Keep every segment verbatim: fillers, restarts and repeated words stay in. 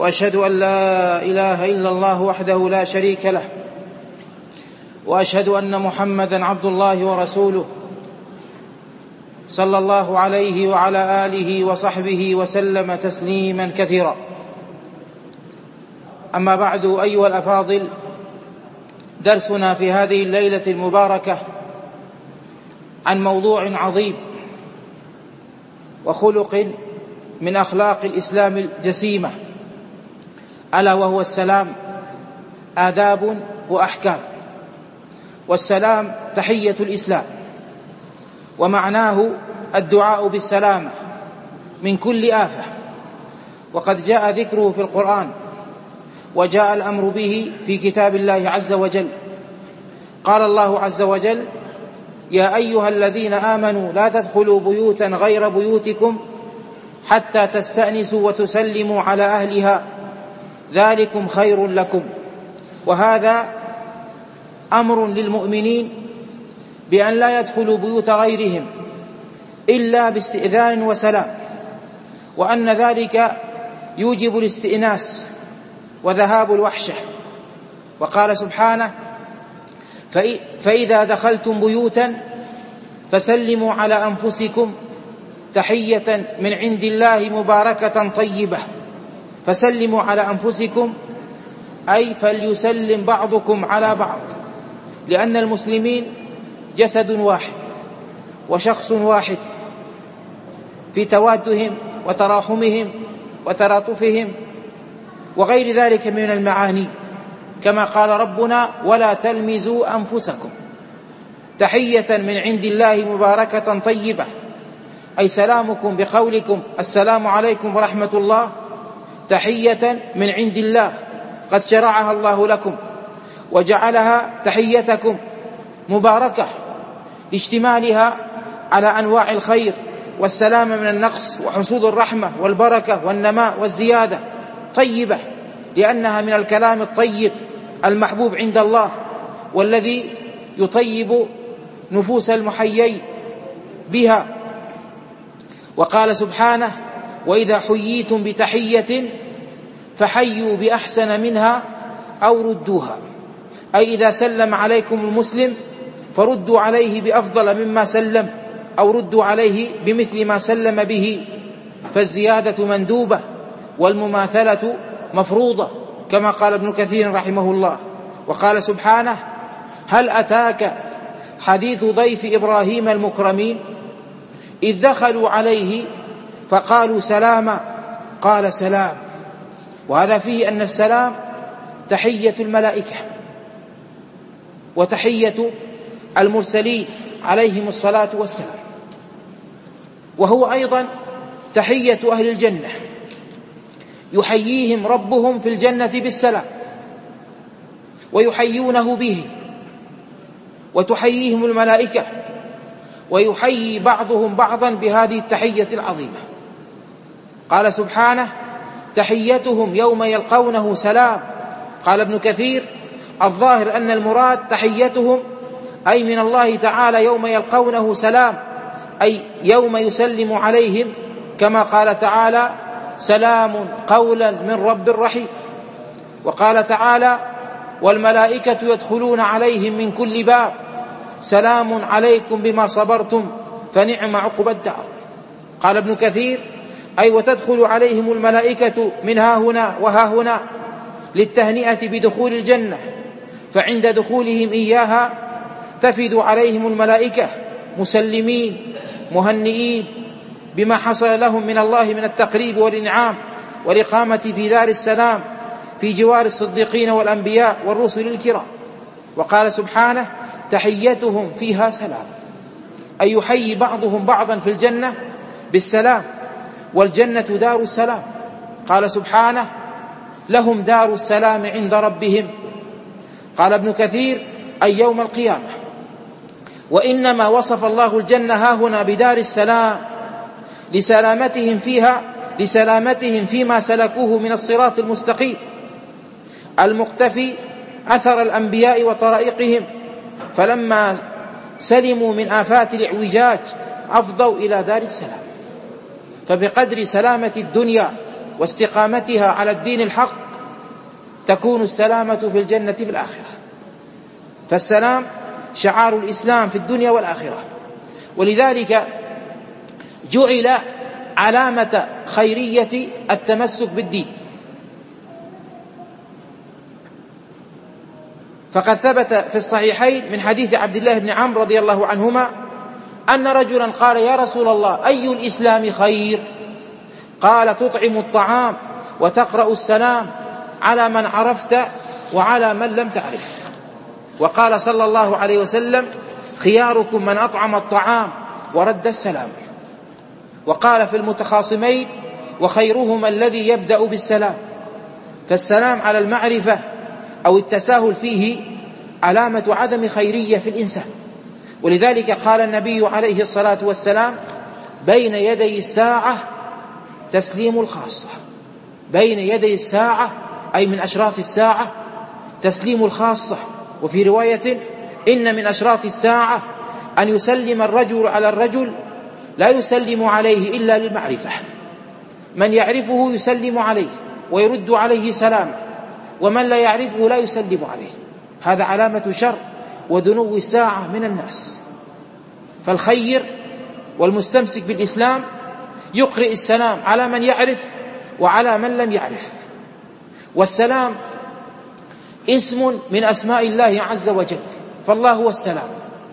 وأشهد أن لا إله إلا الله وحده لا شريك له، وأشهد أن محمدًا عبد الله ورسوله صلى الله عليه وعلى آله وصحبه وسلم تسليمًا كثيرا. أما بعد، أيها الأفاضل، درسنا في هذه الليلة المباركة عن موضوع عظيم وخلق من أخلاق الإسلام الجسيمة، ألا وهو السلام. آداب وأحكام. والسلام تحية الإسلام، ومعناه الدعاء بالسلامة من كل آفة، وقد جاء ذكره في القرآن، وجاء الأمر به في كتاب الله عز وجل. قال الله عز وجل: يا أيها الذين آمنوا لا تدخلوا بيوتا غير بيوتكم حتى تستأنسوا وتسلموا على أهلها ذلكم خير لكم. وهذا أمر للمؤمنين بأن لا يدخلوا بيوت غيرهم إلا باستئذان وسلام، وأن ذلك يوجب الاستئناس وذهاب الوحشة. وقال سبحانه: فإذا دخلتم بيوتا فسلموا على أنفسكم تحية من عند الله مباركة طيبة. فسلموا على أنفسكم أي فليسلم بعضكم على بعض، لأن المسلمين جسد واحد وشخص واحد في توادهم وتراحمهم وتلاطفهم وغير ذلك من المعاني، كما قال ربنا: ولا تلمزوا أنفسكم. تحية من عند الله مباركة طيبة، أي سلامكم بقولكم السلام عليكم ورحمة الله تحية من عند الله قد شرعها الله لكم، وجعلها تحيتكم مباركة لاشتمالها على أنواع الخير والسلامة من النقص وحصول الرحمة والبركة والنماء والزيادة. طيبة لأنها من الكلام الطيب المحبوب عند الله، والذي يطيب نفوس المحيي بها. وقال سبحانه: وإذا حييتم بتحية فحيوا بأحسن منها أو ردوها، أي إذا سلم عليكم المسلم فردوا عليه بأفضل مما سلم، أو ردوا عليه بمثل ما سلم به، فالزيادة مندوبة والمماثلة مفروضة، كما قال ابن كثير رحمه الله. وقال سبحانه: هل أتاك حديث ضيف إبراهيم المكرمين إذ دخلوا عليه فقالوا سلاما قال سلام. وهذا فيه أن السلام تحية الملائكة وتحية المرسلين عليهم الصلاة والسلام، وهو أيضا تحية أهل الجنة، يحييهم ربهم في الجنة بالسلام ويحيونه به، وتحييهم الملائكة، ويحيي بعضهم بعضا بهذه التحية العظيمة. قال سبحانه: تحيتهم يوم يلقونه سلام. قال ابن كثير: الظاهر أن المراد تحيتهم أي من الله تعالى يوم يلقونه سلام، أي يوم يسلم عليهم، كما قال تعالى: سلام قولا من رب رحيم. وقال تعالى: والملائكة يدخلون عليهم من كل باب سلام عليكم بما صبرتم فنعم عقبى الدار. قال ابن كثير: أي وتدخل عليهم الملائكة من ها هنا وها هنا للتهنئة بدخول الجنة، فعند دخولهم إياها تفد عليهم الملائكة مسلمين مهنئين بما حصل لهم من الله من التقريب والإنعام والإقامة في دار السلام في جوار الصديقين والأنبياء والرسل الكرام. وقال سبحانه: تحيتهم فيها سلام، أي يحيي بعضهم بعضا في الجنة بالسلام، والجنة دار السلام. قال سبحانه: لهم دار السلام عند ربهم. قال ابن كثير: أي يوم القيامة. وإنما وصف الله الجنة هاهنا بدار السلام لسلامتهم فيها، لسلامتهم فيما سلكوه من الصراط المستقيم المقتفي أثر الأنبياء وطرائقهم، فلما سلموا من آفات الاعوجاج أفضوا إلى دار السلام. فبقدر سلامة الدنيا واستقامتها على الدين الحق تكون السلامة في الجنة في الآخرة. فالسلام شعار الإسلام في الدنيا والآخرة، ولذلك جعل علامة خيرية التمسك بالدين. فقد ثبت في الصحيحين من حديث عبد الله بن عمرو رضي الله عنهما أن رجلا قال: يا رسول الله، أي الإسلام خير؟ قال: تطعم الطعام وتقرأ السلام على من عرفت وعلى من لم تعرف. وقال صلى الله عليه وسلم: خياركم من أطعم الطعام ورد السلام. وقال في المتخاصمين: وخيرهما الذي يبدأ بالسلام. فالسلام على المعرفة أو التساهل فيه علامة عدم خيرية في الإنسان. ولذلك قال النبي عليه الصلاة والسلام: بين يدي الساعة تسليم الخاصة. بين يدي الساعة أي من أشراط الساعة تسليم الخاصة. وفي رواية: إن من أشراط الساعة أن يسلم الرجل على الرجل لا يسلم عليه إلا للمعرفة. من يعرفه يسلم عليه ويرد عليه سلام، ومن لا يعرفه لا يسلم عليه. هذا علامة شر ودنو الساعة من الناس. فالخير والمستمسك بالإسلام يقرئ السلام على من يعرف وعلى من لم يعرف. والسلام اسم من أسماء الله عز وجل، فالله هو السلام.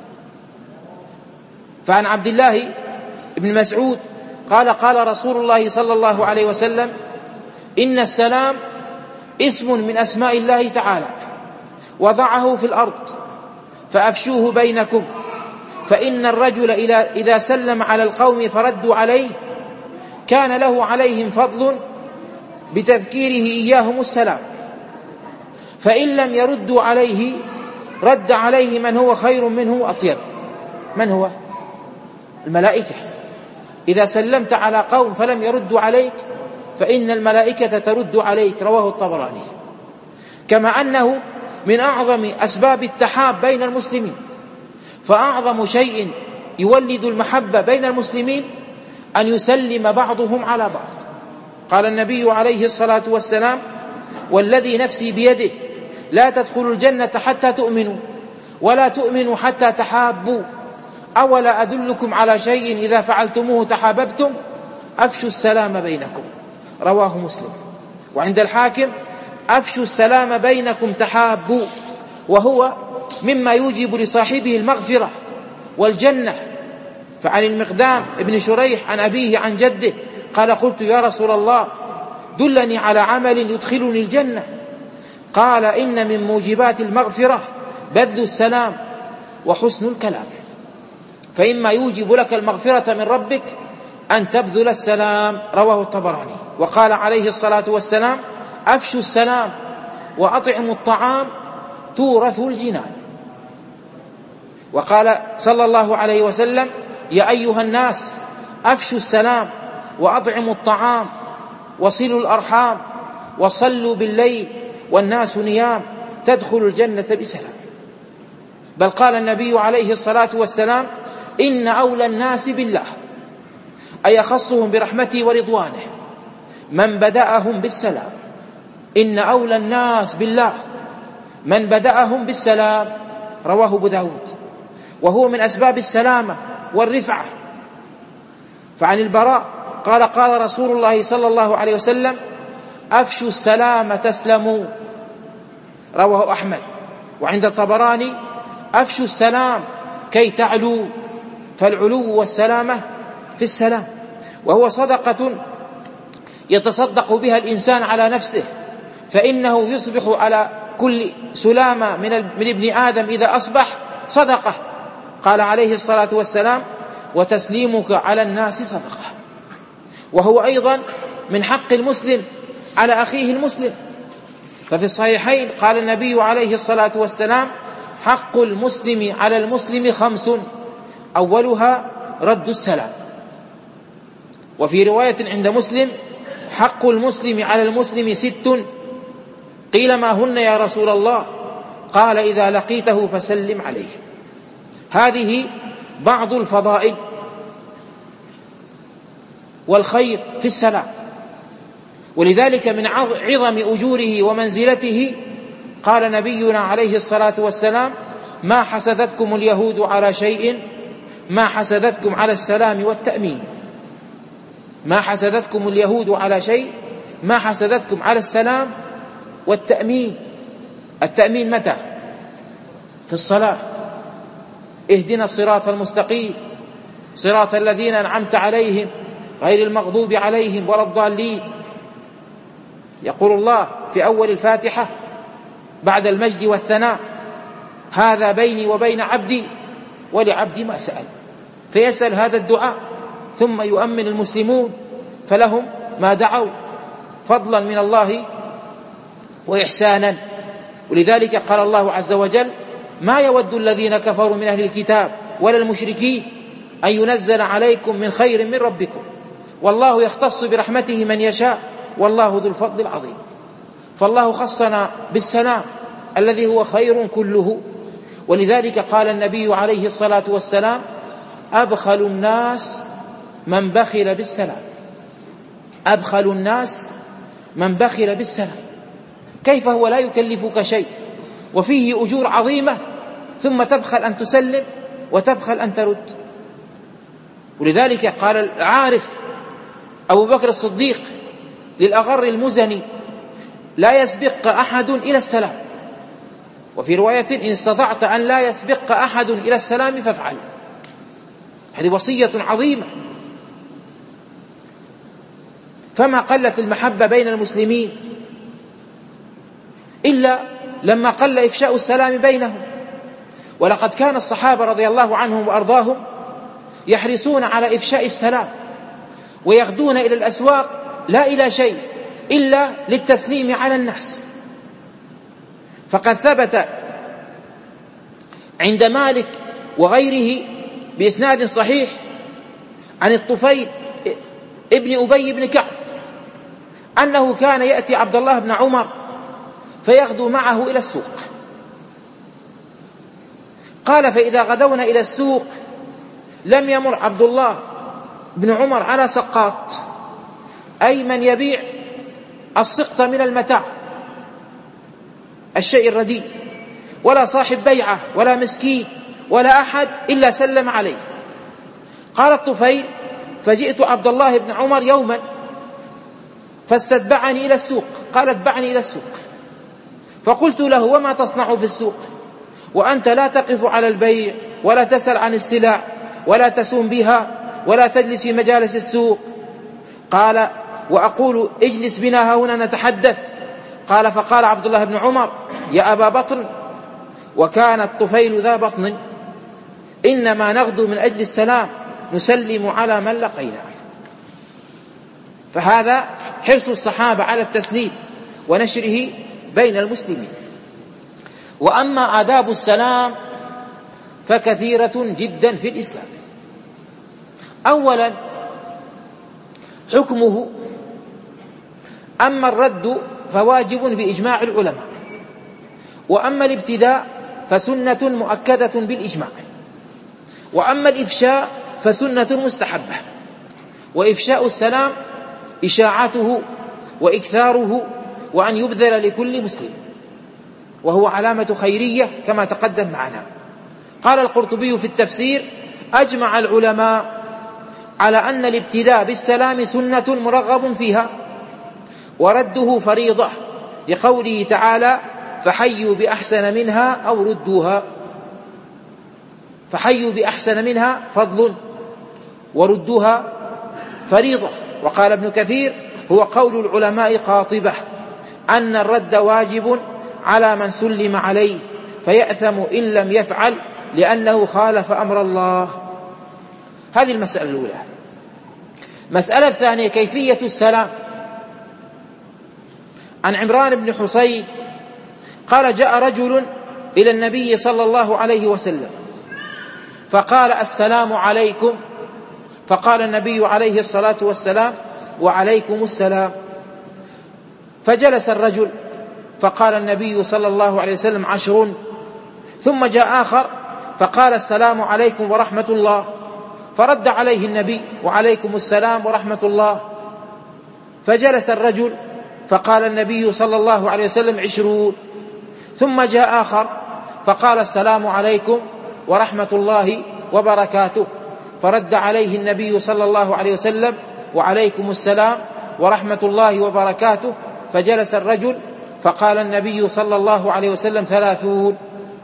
فعن عبد الله بن مسعود قال: قال رسول الله صلى الله عليه وسلم: إن السلام اسم من أسماء الله تعالى، وضعه في الأرض فأفشوه بينكم، فإن الرجل إذا سلم على القوم فردوا عليه كان له عليهم فضل بتذكيره إياهم السلام، فإن لم يردوا عليه رد عليه من هو خير منه وأطيب. من هو؟ الملائكة. إذا سلمت على قوم فلم يردوا عليك فإن الملائكة ترد عليك. رواه الطبراني. كما أنه من أعظم أسباب التحاب بين المسلمين، فأعظم شيء يولد المحبة بين المسلمين أن يسلم بعضهم على بعض. قال النبي عليه الصلاة والسلام: والذي نفسي بيده لا تدخلوا الجنة حتى تؤمنوا ولا تؤمنوا حتى تحابوا، أولا أدلكم على شيء إذا فعلتموه تحاببتم؟ أفشوا السلام بينكم. رواه مسلم. وعند الحاكم: أفشوا السلام بينكم تحابوا، وهو مما يوجب لصاحبه المغفرة والجنة. فعن المقدام ابن شريح عن أبيه عن جده قال: قلت يا رسول الله دلني على عمل يدخلني الجنة. قال: إن من موجبات المغفرة بذل السلام وحسن الكلام. فإما يوجب لك المغفرة من ربك أن تبذل السلام. رواه الطبراني. وقال عليه الصلاة والسلام: أفشوا السلام وأطعموا الطعام تورثوا الجنان. وقال صلى الله عليه وسلم: يا أيها الناس أفشوا السلام وأطعموا الطعام وصلوا الأرحام وصلوا بالليل والناس نيام تدخلوا الجنة بسلام. بل قال النبي عليه الصلاة والسلام: إن أولى الناس بالله، أي يخصهم برحمته ورضوانه، من بدأهم بالسلام. إن أولى الناس بالله من بدأهم بالسلام. رواه أبو داود. وهو من أسباب السلامة والرفعة. فعن البراء قال: قال رسول الله صلى الله عليه وسلم: أفشوا السلام تسلموا. رواه أحمد. وعند الطبراني: أفشوا السلام كي تعلوا. فالعلو والسلامة في السلام، وهو صدقة يتصدق بها الإنسان على نفسه، فإنه يصبح على كل سلامة من ابن آدم إذا أصبح صدقة. قال عليه الصلاة والسلام: وتسليمك على الناس صدقة. وهو أيضا من حق المسلم على أخيه المسلم. ففي الصحيحين قال النبي عليه الصلاة والسلام: حق المسلم على المسلم خمس، أولها رد السلام. وفي رواية عند مسلم: حق المسلم على المسلم ست. قيل: ما هن يا رسول الله؟ قال: إذا لقيته فسلم عليه. هذه بعض الفضائل والخير في السلام. ولذلك من عظم أجوره ومنزلته قال نبينا عليه الصلاة والسلام: ما حسدتكم اليهود على شيء ما حسدتكم على السلام والتأمين. ما حسدتكم اليهود على شيء ما حسدتكم على السلام والتأمين. التأمين متى؟ في الصلاة: اهدنا الصراط المستقيم صراط الذين أنعمت عليهم غير المغضوب عليهم ولا الضالين. يقول الله في أول الفاتحة بعد المجد والثناء: هذا بيني وبين عبدي ولعبدي ما سأل. فيسأل هذا الدعاء ثم يؤمن المسلمون فلهم ما دعوا فضلا من الله وإحسانا. ولذلك قال الله عز وجل: ما يود الذين كفروا من أهل الكتاب ولا المشركين أن ينزل عليكم من خير من ربكم والله يختص برحمته من يشاء والله ذو الفضل العظيم. فالله خصنا بالسلام الذي هو خير كله. ولذلك قال النبي عليه الصلاة والسلام: أبخل الناس من بخل بالسلام. أبخل الناس من بخل بالسلام. كيف هو لا يكلفك شيء وفيه أجور عظيمة ثم تبخل أن تسلم وتبخل أن ترد؟ ولذلك قال العارف أبو بكر الصديق للأغر المزني: لا يسبق أحد إلى السلام. وفي رواية: إن استطعت أن لا يسبق أحد إلى السلام فافعل. هذه وصية عظيمة. فما قلت المحبة بين المسلمين إلا لما قل إفشاء السلام بينهم. ولقد كان الصحابة رضي الله عنهم وأرضاهم يحرصون على إفشاء السلام ويغدون إلى الأسواق لا إلى شيء إلا للتسليم على الناس. فقد ثبت عند مالك وغيره بإسناد صحيح عن الطفيل ابن أبي بن كعب أنه كان يأتي عبد الله بن عمر فيغدو معه إلى السوق. قال: فإذا غدونا إلى السوق لم يمر عبد الله بن عمر على سقاط، أي من يبيع السقط من المتاع الشيء الرديء، ولا صاحب بيعة ولا مسكين ولا أحد إلا سلم عليه. قال الطفيل: فجئت عبد الله بن عمر يوما فاستتبعني إلى السوق. قال: اتبعني إلى السوق. فقلت له: وما تصنع في السوق وأنت لا تقف على البيع ولا تسأل عن السلع ولا تسوم بها ولا تجلس في مجالس السوق؟ قال: وأقول اجلس بنا هنا نتحدث. قال: فقال عبد الله بن عمر: يا أبا بطن، وكان الطفيل ذا بطن، إنما نغدو من أجل السلام نسلم على من لقينا. فهذا حرص الصحابة على التسليم ونشره بين المسلمين. وأما آداب السلام فكثيرة جدا في الإسلام. أولا حكمه: أما الرد فواجب بإجماع العلماء، وأما الابتداء فسنة مؤكدة بالإجماع، وأما الإفشاء فسنة مستحبة. وإفشاء السلام إشاعته وإكثاره وأن يبذل لكل مسلم، وهو علامة خيرية كما تقدم معنا. قال القرطبي في التفسير: أجمع العلماء على أن الابتداء بالسلام سنة مرغب فيها ورده فريضة، لقوله تعالى: فحيوا بأحسن منها أو ردوها. فحيوا بأحسن منها فضل وردوها فريضة. وقال ابن كثير: هو قول العلماء قاطبة أن الرد واجب على من سلم عليه فيأثم إن لم يفعل لأنه خالف أمر الله. هذه المسألة الأولى. مسألة الثانية: كيفية السلام. عن عمران بن حصين قال: جاء رجل إلى النبي صلى الله عليه وسلم فقال: السلام عليكم. فقال النبي عليه الصلاة والسلام: وعليكم السلام. فجلس الرجل فقال النبي صلى الله عليه وسلم: عشر. ثم جاء آخر فقال: السلام عليكم ورحمة الله. فرد عليه النبي: وعليكم السلام ورحمة الله. فجلس الرجل فقال النبي صلى الله عليه وسلم عشرون. ثم جاء آخر فقال السلام عليكم ورحمة الله وبركاته، فرد عليه النبي صلى الله عليه وسلم وعليكم السلام ورحمة الله وبركاته. فجلس الرجل فقال النبي صلى الله عليه وسلم ثلاثون.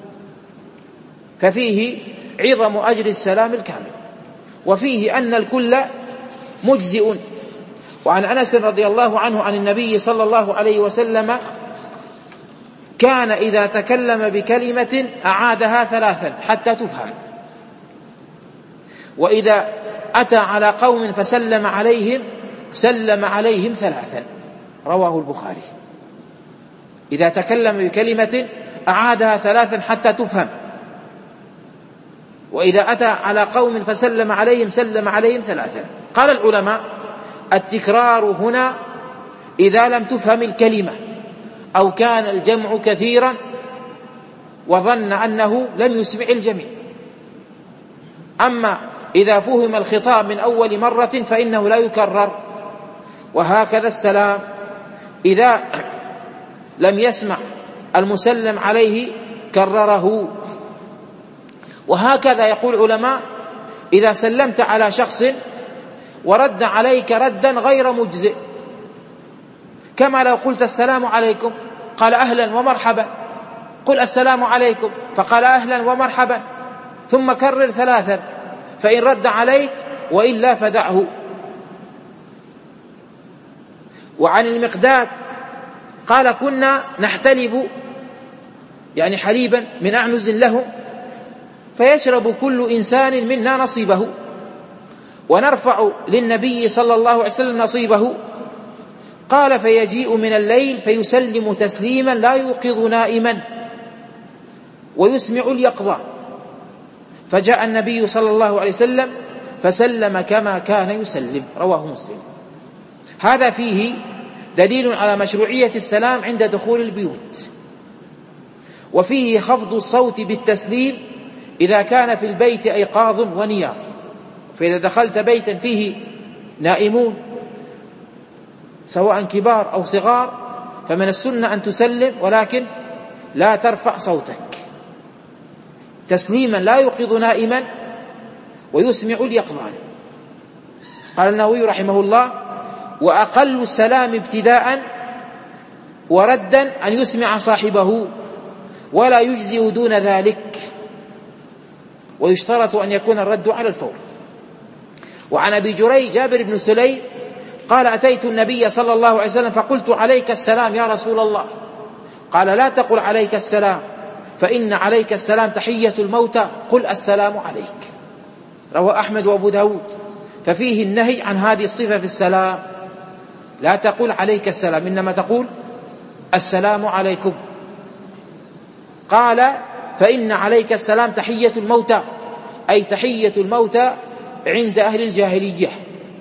ففيه عظم أجر السلام الكامل، وفيه أن الكل مجزئ. وعن أنس رضي الله عنه عن النبي صلى الله عليه وسلم كان إذا تكلم بكلمة أعادها ثلاثا حتى تفهم، وإذا أتى على قوم فسلم عليهم سلم عليهم ثلاثا، رواه البخاري. إذا تكلم بكلمة أعادها ثلاثا حتى تفهم، وإذا أتى على قوم فسلم عليهم سلم عليهم ثلاثا. قال العلماء: التكرار هنا إذا لم تفهم الكلمة أو كان الجمع كثيرا وظن أنه لم يسمع الجميع. أما إذا فهم الخطاب من أول مرة فإنه لا يكرر. وهكذا السلام إذا لم يسمع المسلم عليه كرره. وهكذا يقول العلماء: إذا سلمت على شخص ورد عليك ردا غير مجزئ، كما لو قلت السلام عليكم قال أهلا ومرحبا، قل السلام عليكم فقال أهلا ومرحبا، ثم كرر ثلاثا، فإن رد عليك وإلا فدعه. وعن المقداد قال: كنا نحتلب يعني حليبا من أعنز لهم، فيشرب كل إنسان منا نصيبه، ونرفع للنبي صلى الله عليه وسلم نصيبه. قال: فيجيء من الليل فيسلم تسليما لا يوقظ نائما ويسمع اليقظة، فجاء النبي صلى الله عليه وسلم فسلم كما كان يسلم، رواه مسلم. هذا فيه دليل على مشروعية السلام عند دخول البيوت، وفيه خفض الصوت بالتسليم إذا كان في البيت أيقاظ ونيام. فإذا دخلت بيتا فيه نائمون سواء كبار أو صغار فمن السنة أن تسلم، ولكن لا ترفع صوتك، تسليما لا يوقظ نائما ويسمع اليقظان. قال النووي رحمه الله: وأقل السلام ابتداء وردا أن يسمع صاحبه، ولا يجزئ دون ذلك، ويشترط أن يكون الرد على الفور. وعن أبي جريج جابر بن سليم قال: أتيت النبي صلى الله عليه وسلم فقلت: عليك السلام يا رسول الله. قال: لا تقل عليك السلام، فإن عليك السلام تحية الموتى، قل السلام عليك. رواه أحمد وأبو داود. ففيه النهي عن هذه الصفة في السلام، لا تقول عليك السلام، إنما تقول السلام عليكم. قال: فإن عليك السلام تحية الموتى، أي تحية الموتى عند أهل الجاهلية.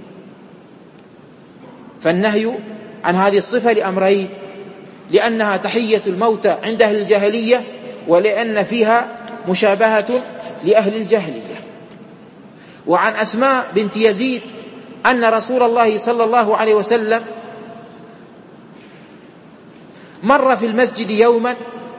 فالنهي عن هذه الصفة لأمرين: لأنها تحية الموتى عند أهل الجاهلية، ولأن فيها مشابهة لأهل الجاهلية. وعن أسماء بنت يزيد أن رسول الله صلى الله عليه وسلم مر في المسجد يوما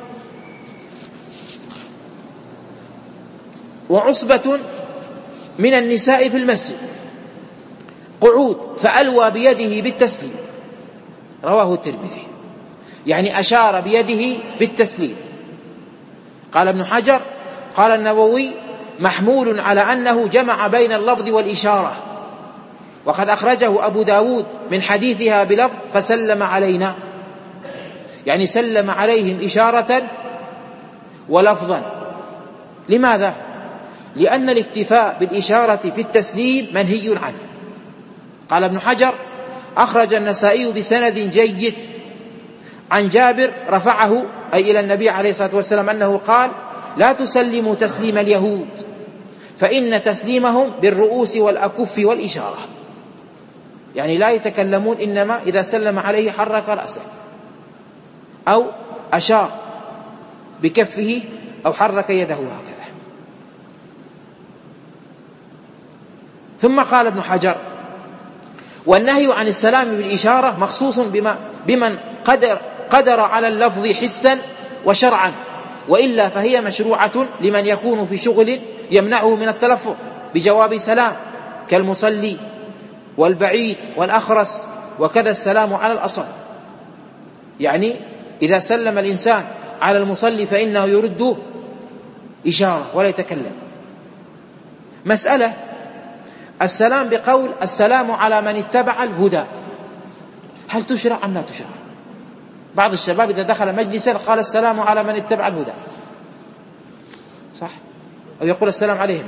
وعصبة من النساء في المسجد قعود، فألوى بيده بالتسليم، رواه الترمذي، يعني أشار بيده بالتسليم. قال ابن حجر: قال النووي: محمول على أنه جمع بين اللفظ والإشارة، وقد أخرجه أبو داود من حديثها بلفظ فسلم علينا، يعني سلم عليهم إشارة ولفظا. لماذا؟ لأن الاكتفاء بالإشارة في التسليم منهي عنه. قال ابن حجر: أخرج النسائي بسند جيد عن جابر رفعه أي إلى النبي عليه الصلاة والسلام أنه قال: لا تسلموا تسليم اليهود، فإن تسليمهم بالرؤوس والأكف والإشارة، يعني لا يتكلمون، إنما إذا سلم عليه حرك رأسه أو أشار بكفه أو حرك يده هكذا. ثم قال ابن حجر: والنهي عن السلام بالإشارة مخصوص بما بمن قدر, قدر على اللفظ حسا وشرعا، وإلا فهي مشروعة لمن يكون في شغل يمنعه من التلفظ بجواب سلام كالمصلي والبعيد والأخرس، وكذا السلام على الأصم. يعني إذا سلم الإنسان على المصلي فإنه يرده إشارة ولا يتكلم. مسألة السلام بقول السلام على من اتبع الهدى، هل تشرع أم لا تشرع؟ بعض الشباب إذا دخل مجلسا قال السلام على من اتبع الهدى، صح؟ أو يقول السلام عليهم.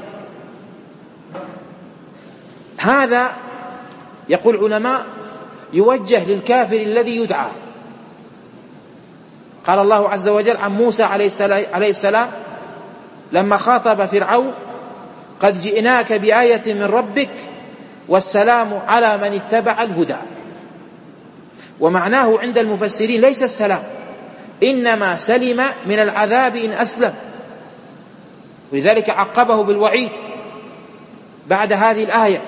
هذا يقول علماء يوجه للكافر الذي يدعى. قال الله عز وجل عن موسى عليه السلام لما خاطب فرعون: قد جئناك بآية من ربك والسلام على من اتبع الهدى. ومعناه عند المفسرين ليس السلام، إنما سلم من العذاب إن أسلم، ولذلك عقبه بالوعيد بعد هذه الآية: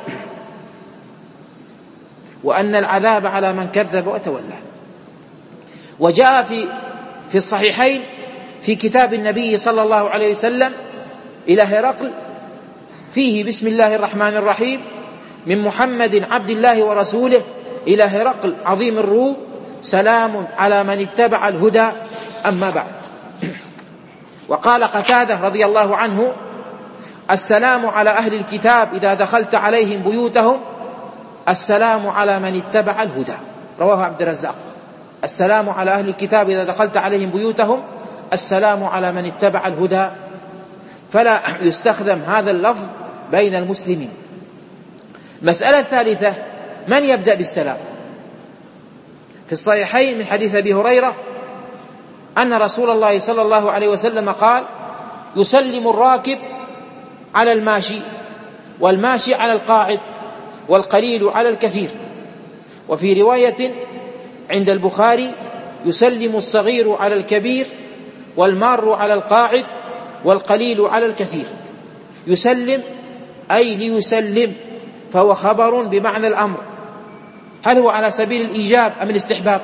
وأن العذاب على من كذب وتولى. وجاء في في الصحيحين في كتاب النبي صلى الله عليه وسلم إلى هرقل فيه: بسم الله الرحمن الرحيم، من محمد عبد الله ورسوله إلى هرقل عظيم الروم، سلام على من اتبع الهدى، أما بعد. وقال قتادة رضي الله عنه: السلام على أهل الكتاب إذا دخلت عليهم بيوتهم، السلام على من اتبع الهدى. رواه عبد الرزاق: السلام على أهل الكتاب إذا دخلت عليهم بيوتهم، السلام على من اتبع الهدى. فلا يستخدم هذا اللفظ بين المسلمين. مسألة ثالثة: من يبدأ بالسلام؟ في الصحيحين من حديث أبي هريرة أن رسول الله صلى الله عليه وسلم قال: يسلم الراكب على الماشي، والماشي على القاعد، والقليل على الكثير. وفي رواية عند البخاري: يسلم الصغير على الكبير، والمار على القاعد، والقليل على الكثير. يسلم أي ليسلم، فهو خبر بمعنى الأمر. هل هو على سبيل الإيجاب أم الاستحباب؟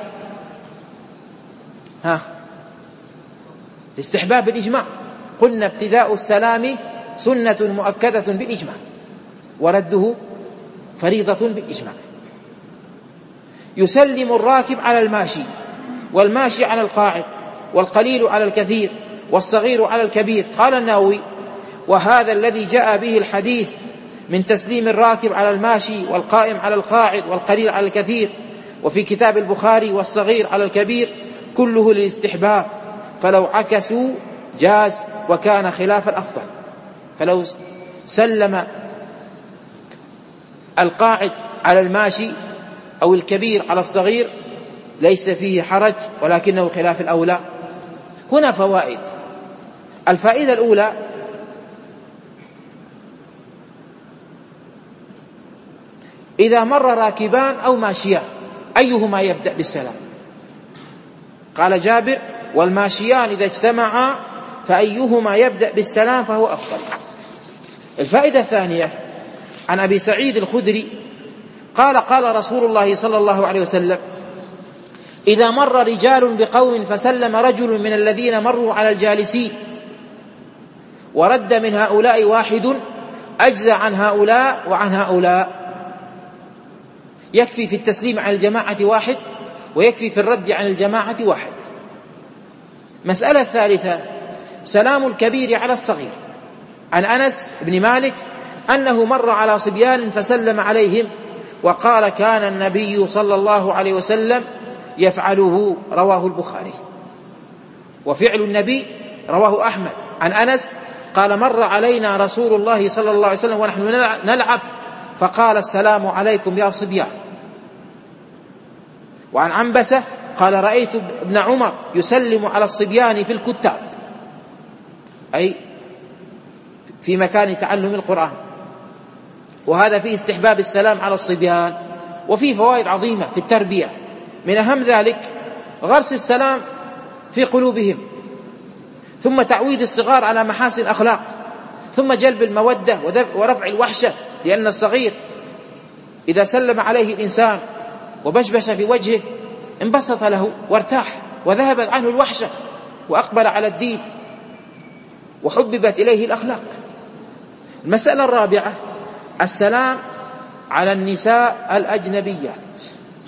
ها الاستحباب بالإجماع. قلنا ابتداء السلام سنة مؤكدة بالإجماع، ورده فريضة بالإجماع. يسلم الراكب على الماشي، والماشي على القاعد، والقليل على الكثير، والصغير على الكبير. قال النووي: وهذا الذي جاء به الحديث من تسليم الراكب على الماشي، والقائم على القاعد، والقليل على الكثير، وفي كتاب البخاري والصغير على الكبير، كله للاستحباب، فلو عكسوا جاز وكان خلاف الأفضل. فلو سلم القاعد على الماشي أو الكبير على الصغير ليس فيه حرج، ولكنه خلاف الأولى. هنا فوائد. الفائدة الأولى: إذا مر راكبان أو ماشيان أيهما يبدأ بالسلام؟ قال جابر: والماشيان إذا اجتمعا فأيهما يبدأ بالسلام فهو أفضل. الفائدة الثانية: عن أبي سعيد الخدري قال: قال رسول الله صلى الله عليه وسلم: إذا مر رجال بقوم فسلم رجل من الذين مروا على الجالسين ورد من هؤلاء واحد، أجزى عن هؤلاء وعن هؤلاء. يكفي في التسليم عن الجماعة واحد، ويكفي في الرد عن الجماعة واحد. مسألة ثالثة: سلام الكبير على الصغير. عن أنس بن مالك أنه مر على صبيان فسلم عليهم وقال: كان النبي صلى الله عليه وسلم يفعله. رواه البخاري. وفعل النبي رواه أحمد. عن أنس قال: مر علينا رسول الله صلى الله عليه وسلم ونحن نلعب فقال: السلام عليكم يا صبيان. وعن عنبسة قال: رأيت ابن عمر يسلم على الصبيان في الكتاب، أي في مكان تعلم القرآن. وهذا فيه استحباب السلام على الصبيان، وفيه فوائد عظيمة في التربية. من أهم ذلك غرس السلام في قلوبهم، ثم تعويد الصغار على محاسن الأخلاق، ثم جلب المودة ورفع الوحشة، لأن الصغير إذا سلم عليه الإنسان وبشبش في وجهه انبسط له وارتاح وذهبت عنه الوحشة وأقبل على الدين وحببت إليه الأخلاق. المسألة الرابعة السلام على النساء الأجنبيات.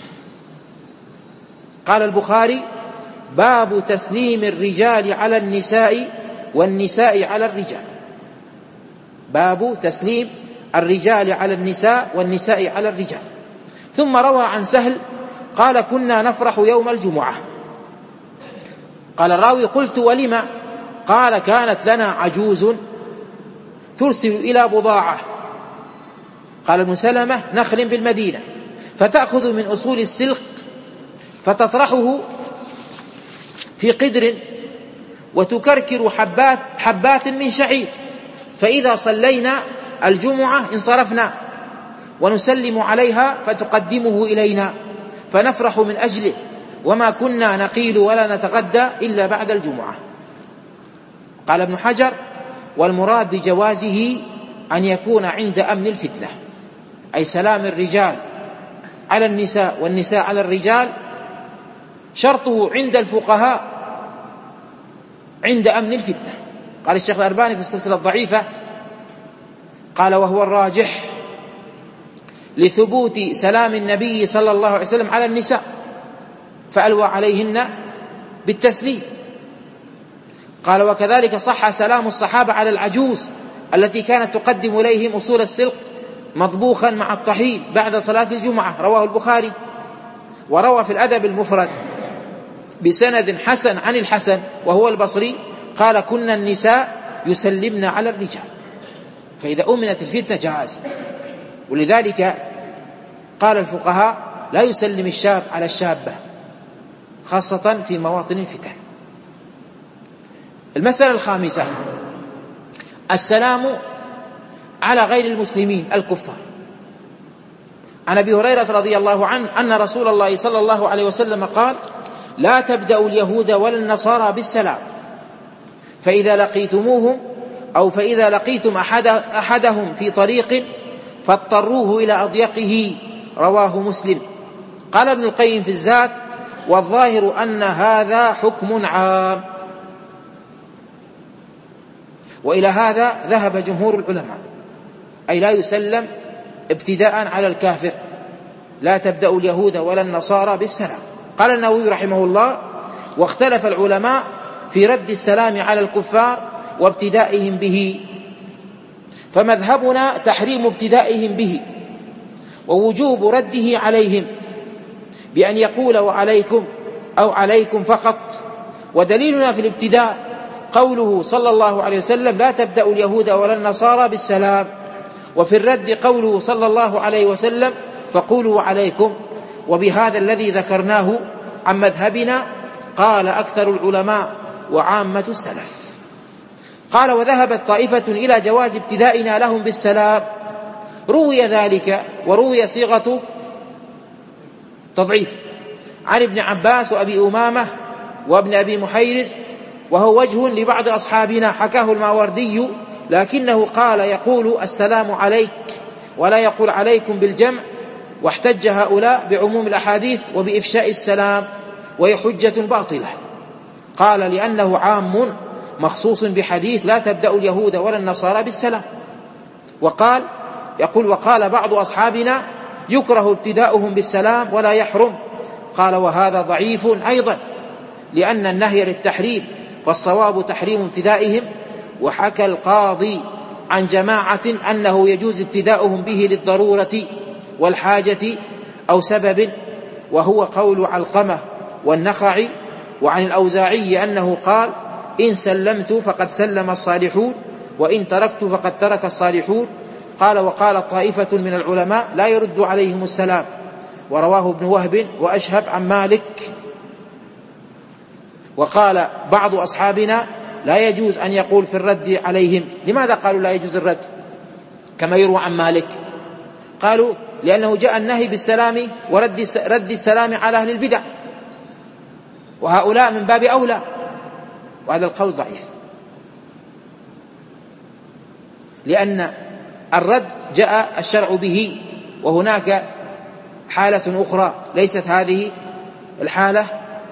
قال البخاري: باب تسليم الرجال على النساء والنساء على الرجال. باب تسليم الرجال على النساء والنساء على الرجال. ثم روى عن سهل قال: كنا نفرح يوم الجمعة. قال الراوي: قلت ولم؟ قال: كانت لنا عجوز ترسل إلى بضاعة، قال ابن سلمة، نخل بالمدينة، فتأخذ من أصول السلق فتطرحه في قدر وتكركر حبات, حبات من شعير، فإذا صلينا الجمعة انصرفنا ونسلم عليها فتقدمه إلينا فنفرح من أجله، وما كنا نقيل ولا نتغدى إلا بعد الجمعة. قال ابن حجر: والمراد بجوازه أن يكون عند أمن الفتنة، أي سلام الرجال على النساء والنساء على الرجال شرطه عند الفقهاء عند أمن الفتنة. قال الشيخ الألباني في السلسلة الضعيفة قال: وهو الراجح لثبوت سلام النبي صلى الله عليه وسلم على النساء، فألوى عليهن بالتسليم. قال: وكذلك صح سلام الصحابة على العجوز التي كانت تقدم إليهم أصول السلق مطبوخا مع الطحين بعد صلاة الجمعة، رواه البخاري. وروى في الأدب المفرد بسند حسن عن الحسن وهو البصري قال: كنا النساء يسلمن على الرجال. فإذا أمنت الفتنة جاز. ولذلك قال الفقهاء: لا يسلم الشاب على الشابة خاصة في مواطن الفتن. المسألة الخامسة السلام على غير المسلمين الكفار. عن أبي هريرة رضي الله عنه أن رسول الله صلى الله عليه وسلم قال: لا تبدأوا اليهود ولا النصارى بالسلام، فإذا لقيتموهم أو فإذا لقيتم أحد أحدهم في طريق فاضطروه إلى أضيقه، رواه مسلم. قال ابن القيم في الزاد: والظاهر أن هذا حكم عام. وإلى هذا ذهب جمهور العلماء، أي لا يسلم ابتداء على الكافر، لا تبدأ اليهود ولا النصارى بالسلام. قال النووي رحمه الله: واختلف العلماء في رد السلام على الكفار وابتدائهم به، فمذهبنا تحريم ابتدائهم به ووجوب رده عليهم بأن يقول وعليكم أو عليكم فقط. ودليلنا في الابتداء قوله صلى الله عليه وسلم: لا تبدأ اليهود ولا النصارى بالسلام. وفي الرد قوله صلى الله عليه وسلم: فقولوا عليكم. وبهذا الذي ذكرناه عن مذهبنا قال أكثر العلماء وعامة السلف. قال: وذهبت طائفة إلى جواز ابتدائنا لهم بالسلام، روي ذلك وروي صيغة تضعيف عن ابن عباس وأبي أمامة وابن أبي محيرز، وهو وجه لبعض أصحابنا حكاه الماوردي، لكنه قال يقول السلام عليك ولا يقول عليكم بالجمع، واحتج هؤلاء بعموم الأحاديث وبإفشاء السلام، وهي حجة باطلة. قال: لأنه عام مخصوص بحديث لا تبدأ اليهود ولا النصارى بالسلام. وقال يقول وقال بعض أصحابنا يكره ابتداؤهم بالسلام ولا يحرم. قال: وهذا ضعيف أيضا، لأن النهي للتحريم، فالصواب تحريم ابتدائهم. وحكى القاضي عن جماعة أنه يجوز ابتداؤهم به للضرورة والحاجة أو سبب، وهو قول علقمة والنخعي. وعن الأوزاعي أنه قال: إن سلمت فقد سلم الصالحون، وإن تركت فقد ترك الصالحون. قال: وقال طائفة من العلماء لا يرد عليهم السلام، ورواه ابن وهب وأشهب عن مالك. وقال بعض أصحابنا لا يجوز أن يقول في الرد عليهم. لماذا قالوا لا يجوز الرد كما يروى عن مالك؟ قالوا لأنه جاء النهي بالسلام ورد رد السلام على أهل البدع، وهؤلاء من باب أولى، وهذا القول ضعيف، لأن الرد جاء الشرع به وهناك حالة أخرى ليست هذه الحالة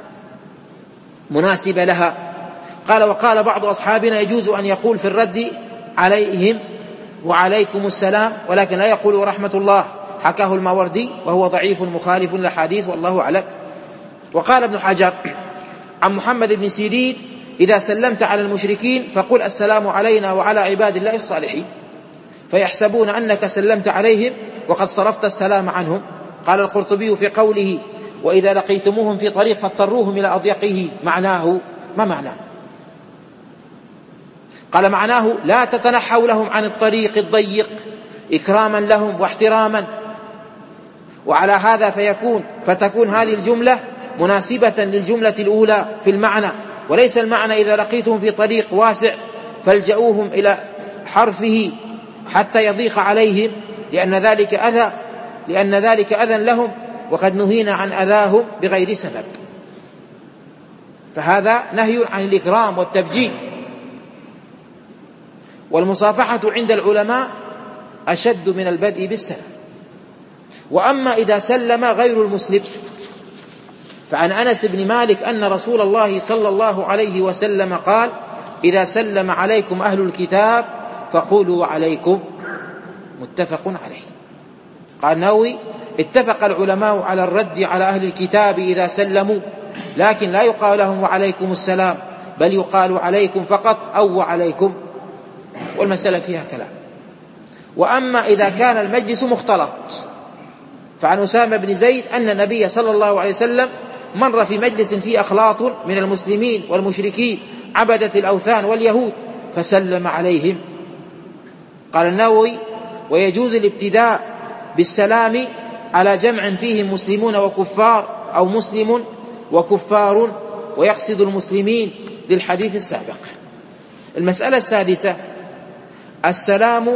مناسبة لها. قال: وقال بعض أصحابنا يجوز أن يقول في الرد عليهم وعليكم السلام، ولكن لا يقول ورحمة الله، حكاه الماوردي وهو ضعيف مخالف للحديث والله أعلم. وقال ابن حجر عن محمد بن سيرين: إذا سلمت على المشركين فقل السلام علينا وعلى عباد الله الصالحين، فيحسبون أنك سلمت عليهم وقد صرفت السلام عنهم. قال القرطبي في قوله: وإذا لقيتموهم في طريق فاضطروهم إلى أضيقه، معناه ما معناه؟ قال: معناه لا تتنحوا لهم عن الطريق الضيق إكراما لهم واحتراما. وعلى هذا فيكون فتكون هذه الجملة مناسبة للجملة الأولى في المعنى، وليس المعنى إذا لقيتهم في طريق واسع فالجؤوهم إلى حرفه حتى يضيق عليهم، لأن ذلك أذى لأن ذلك أذى لهم، وقد نهينا عن أذاهم بغير سبب. فهذا نهي عن الإكرام والتبجيل. والمصافحة عند العلماء أشد من البدء بالسلام. وأما إذا سلم غير المسلم، فعن أنس بن مالك أن رسول الله صلى الله عليه وسلم قال: إذا سلم عليكم أهل الكتاب فقولوا عليكم، متفق عليه. قال النووي: اتفق العلماء على الرد على أهل الكتاب إذا سلموا، لكن لا يقال لهم وعليكم السلام، بل يقال عليكم فقط أو وعليكم، والمسألة فيها كلام. وأما إذا كان المجلس مختلط، فعن أسامة بن زيد أن النبي صلى الله عليه وسلم مر في مجلس فيه أخلاط من المسلمين والمشركين عبدة الأوثان واليهود فسلم عليهم. قال النووي: ويجوز الابتداء بالسلام على جمع فيهم مسلمون وكفار، أو مسلم وكفار، ويقصد المسلمين للحديث السابق. المسألة السادسة: السلام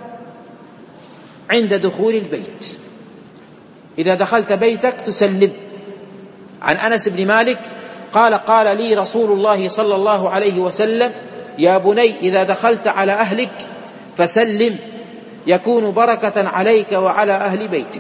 عند دخول البيت. إذا دخلت بيتك تسلم. عن أنس بن مالك قال: قال لي رسول الله صلى الله عليه وسلم: يا بني إذا دخلت على أهلك فسلم، يكون بركة عليك وعلى أهل بيتك.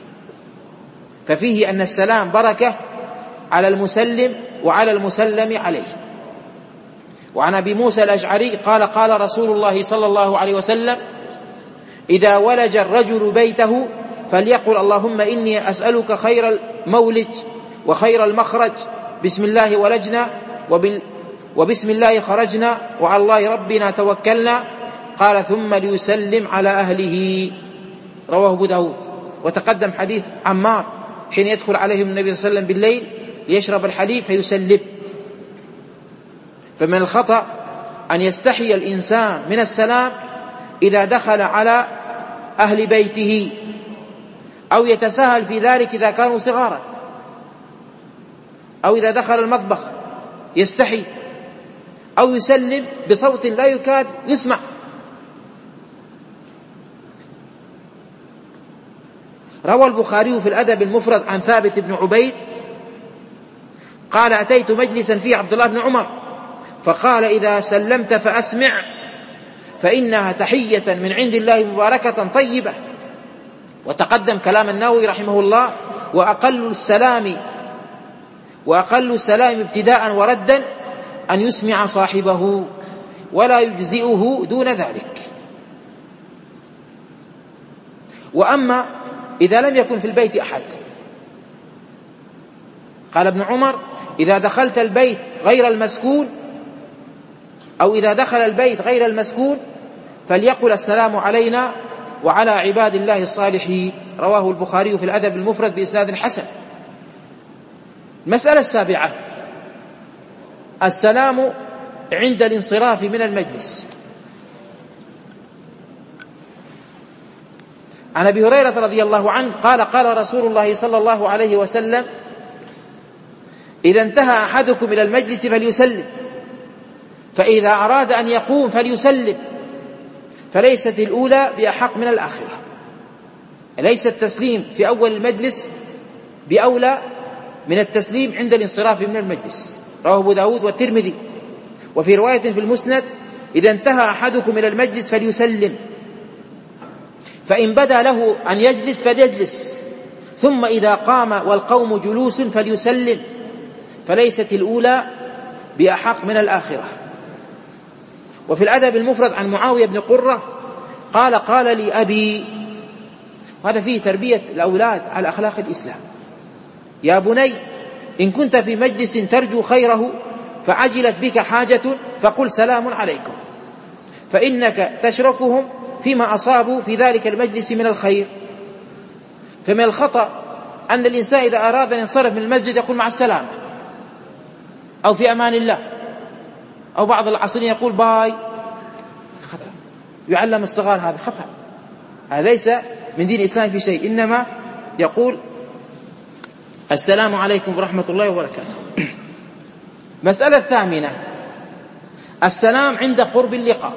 ففيه أن السلام بركة على المسلم وعلى المسلم عليه. وعن أبي موسى الأشعري قال: قال رسول الله صلى الله عليه وسلم: إذا ولج الرجل بيته فليقل اللهم إني أسألك خير المولج وخير المخرج، بسم الله ولجنا وبال وبسم الله خرجنا وعلى الله ربنا توكلنا. قال: ثم ليسلم على أهله. رواه أبو داود. وتقدم حديث عمار حين يدخل عليهم النبي صلى الله عليه وسلم بالليل ليشرب الحليب فيسلم. فمن الخطأ أن يستحي الإنسان من السلام إذا دخل على أهل بيته، أو يتساهل في ذلك إذا كانوا صغارا، أو إذا دخل المطبخ يستحي، أو يسلم بصوت لا يكاد يسمع. روى البخاري في الأدب المفرد عن ثابت بن عبيد قال: أتيت مجلسا فيه عبد الله بن عمر فقال: إذا سلمت فأسمع، فإنها تحية من عند الله مباركة طيبة. وتقدم كلام النووي رحمه الله: وأقل السلام وأقل السلام ابتداء وردا أن يسمع صاحبه ولا يجزئه دون ذلك. وأما إذا لم يكن في البيت أحد، قال ابن عمر: إذا دخلت البيت غير المسكون، أو إذا دخل البيت غير المسكون فليقل السلام علينا وعلى عباد الله الصالحين. رواه البخاري في الأدب المفرد بإسناد حسن. المسألة السابعة: السلام عند الانصراف من المجلس. عن أبي هريرة رضي الله عنه قال: قال رسول الله صلى الله عليه وسلم: إذا انتهى أحدكم إلى المجلس فليسلم، فإذا أراد أن يقوم فليسلم، فليست الأولى بأحق من الآخرة. ليس التسليم في أول المجلس بأولى من التسليم عند الانصراف من المجلس. رواه أبو داود والترمذي. وفي رواية في المسند: إذا انتهى أحدكم إلى المجلس فليسلم، فإن بدا له أن يجلس فليجلس، ثم إذا قام والقوم جلوس فليسلم، فليست الأولى بأحق من الآخرة. وفي الأدب المفرد عن معاوية بن قرة قال قال لي أبي، وهذا فيه تربية الأولاد على أخلاق الإسلام: يا بني إن كنت في مجلس ترجو خيره فعجلت بك حاجة فقل سلام عليكم، فإنك تشركهم فيما أصابوا في ذلك المجلس من الخير. فمن الخطأ أن الإنسان إذا أراد أن ينصرف من المسجد يقول مع السلامة أو في أمان الله، أو بعض العصرين يقول باي. خطأ، يعلم الصغار هذا خطأ، هذا ليس من دين الإسلام في شيء، إنما يقول السلام عليكم ورحمة الله وبركاته. مسألة الثامنة: السلام عند قرب اللقاء.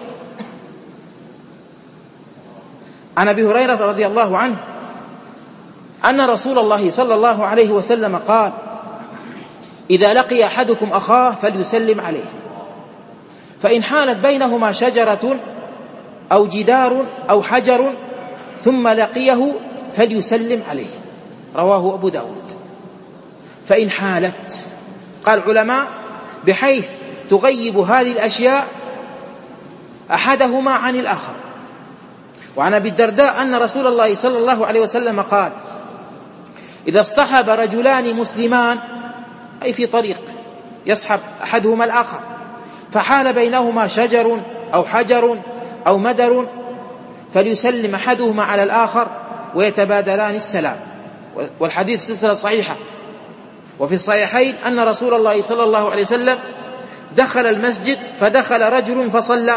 عن أبي هريرة رضي الله عنه أن رسول الله صلى الله عليه وسلم قال: إذا لقي أحدكم أخاه فليسلم عليه، فإن حالت بينهما شجرة أو جدار أو حجر ثم لقيه فليسلم عليه. رواه أبو داود. فإن حالت، قال العلماء بحيث تغيب هذه الأشياء أحدهما عن الآخر. وعن أبي الدرداء أن رسول الله صلى الله عليه وسلم قال: إذا اصطحب رجلان مسلمان، أي في طريق يصحب أحدهما الآخر، فحال بينهما شجر أو حجر أو مدر فليسلم أحدهما على الآخر ويتبادلان السلام. والحديث سلسلة صحيحة. وفي الصحيحين أن رسول الله صلى الله عليه وسلم دخل المسجد فدخل رجل فصلى،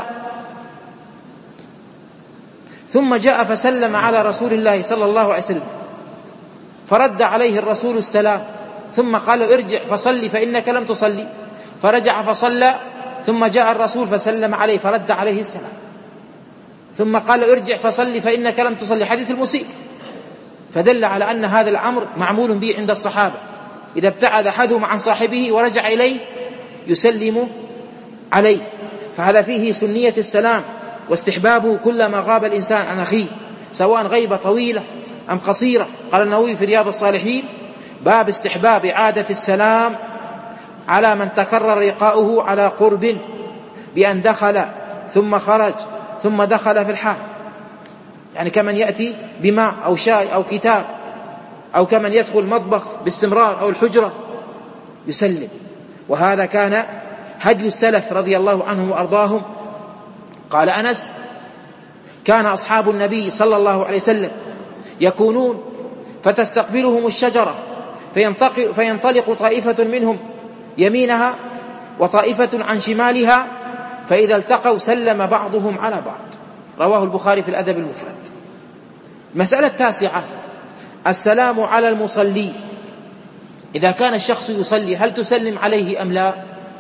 ثم جاء فسلم على رسول الله صلى الله عليه وسلم، فرد عليه الرسول السلام، ثم قال: ارجع فصلي فإنك لم تصلي. فرجع فصلى، ثم جاء الرسول فسلم عليه فرد عليه السلام، ثم قال: ارجع فصلي فإنك لم تصلي. حديث المسيء. فدل على أن هذا الأمر معمول به عند الصحابة، إذا ابتعد أحدهم عن صاحبه ورجع إليه يسلم عليه. فهذا فيه سنية السلام واستحبابه كلما غاب الإنسان عن أخيه، سواء غيبة طويلة أم قصيرة. قال النووي في رياض الصالحين: باب استحباب إعادة السلام على من تكرر لقاؤه على قرب، بأن دخل ثم خرج ثم دخل في الحال، يعني كمن يأتي بماء أو شاي أو كتاب، أو كمن يدخل المطبخ باستمرار أو الحجرة يسلم. وهذا كان هدي السلف رضي الله عنهم وأرضاهم. قال أنس: كان أصحاب النبي صلى الله عليه وسلم يكونون فتستقبلهم الشجرة فينطلق طائفة منهم يمينها وطائفة عن شمالها، فإذا التقوا سلم بعضهم على بعض. رواه البخاري في الأدب المفرد. مسألة التاسعة: السلام على المصلي. إذا كان الشخص يصلي هل تسلم عليه أم لا؟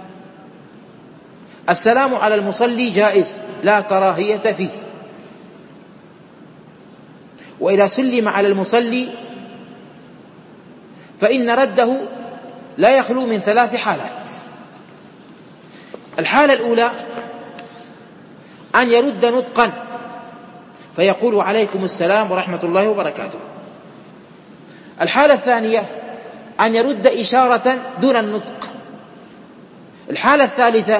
السلام على المصلي جائز، لا كراهية فيه. وإذا سلم على المصلي فإن رده لا يخلو من ثلاث حالات. الحالة الأولى أن يرد نطقا فيقول: عليكم السلام ورحمة الله وبركاته. الحالة الثانية أن يرد إشارة دون النطق. الحالة الثالثة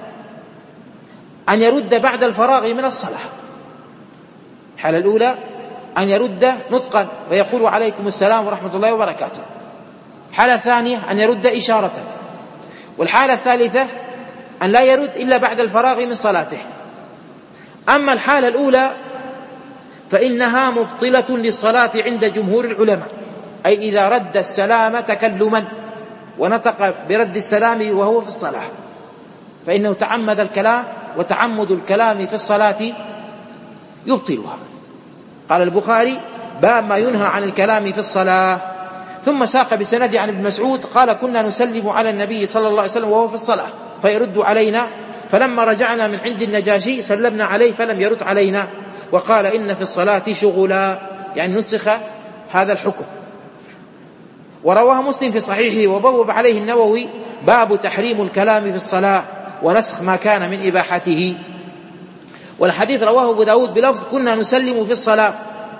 أن يرد بعد الفراغ من الصلاة. الحالة الأولى أن يرد نطقا فيقول: عليكم السلام ورحمة الله وبركاته. الحالة الثانية أن يرد إشارة. والحالة الثالثة أن لا يرد إلا بعد الفراغ من صلاته. أما الحالة الأولى فإنها مبطلة للصلاة عند جمهور العلماء، أي إذا رد السلام تكلما ونطق برد السلام وهو في الصلاة فإنه تعمد الكلام، وتعمد الكلام في الصلاة يبطلها. قال البخاري: باب ما ينهى عن الكلام في الصلاة. ثم ساق بسند عن ابن مسعود قال: كنا نسلم على النبي صلى الله عليه وسلم وهو في الصلاة فيرد علينا، فلما رجعنا من عند النجاشي سلمنا عليه فلم يرد علينا، وقال: إن في الصلاة شغلا، يعني نسخ هذا الحكم. ورواه مسلم في صحيحه وبوب عليه النووي: باب تحريم الكلام في الصلاة ونسخ ما كان من إباحته. والحديث رواه أبو داود بلفظ: كنا نسلم في الصلاة،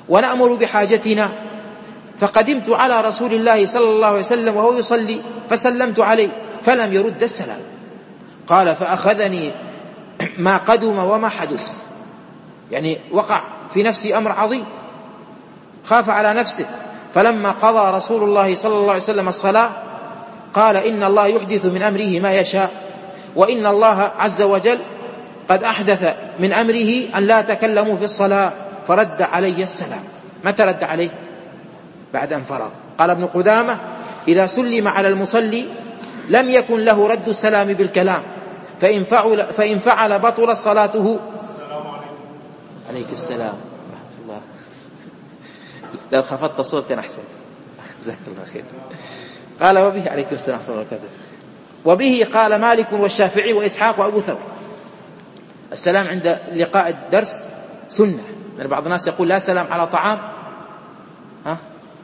ونأمر بحاجتنا، فقدمت على رسول الله صلى الله عليه وسلم وهو يصلي فسلمت عليه فلم يرد السلام. قال فأخذني ما قدم وما حدث، يعني وقع في نفسي أمر عظيم، خاف على نفسه. فلما قضى رسول الله صلى الله عليه وسلم الصلاة قال إن الله يحدث من أمره ما يشاء، وإن الله عز وجل قد أحدث من أمره أن لا تكلموا في الصلاة، فرد علي السلام. متى رد عليه؟ بعد أن فرغ. قال ابن قدامة إذا سلم على المصلي لم يكن له رد السلام بالكلام، فإن فعل, فإن فعل بطل صلاته. السلام عليكم. عليك السلام ورحمة الله. لو خفضت الصوت كان أحسن. جزاك الله خير. قال وبه عليكم السلام ورحمة الله وبركاته. وبه قال مالك والشافعي وإسحاق وأبو ثور. السلام عند لقاء الدرس سنة، يعني بعض الناس يقول لا سلام على طعام، ها؟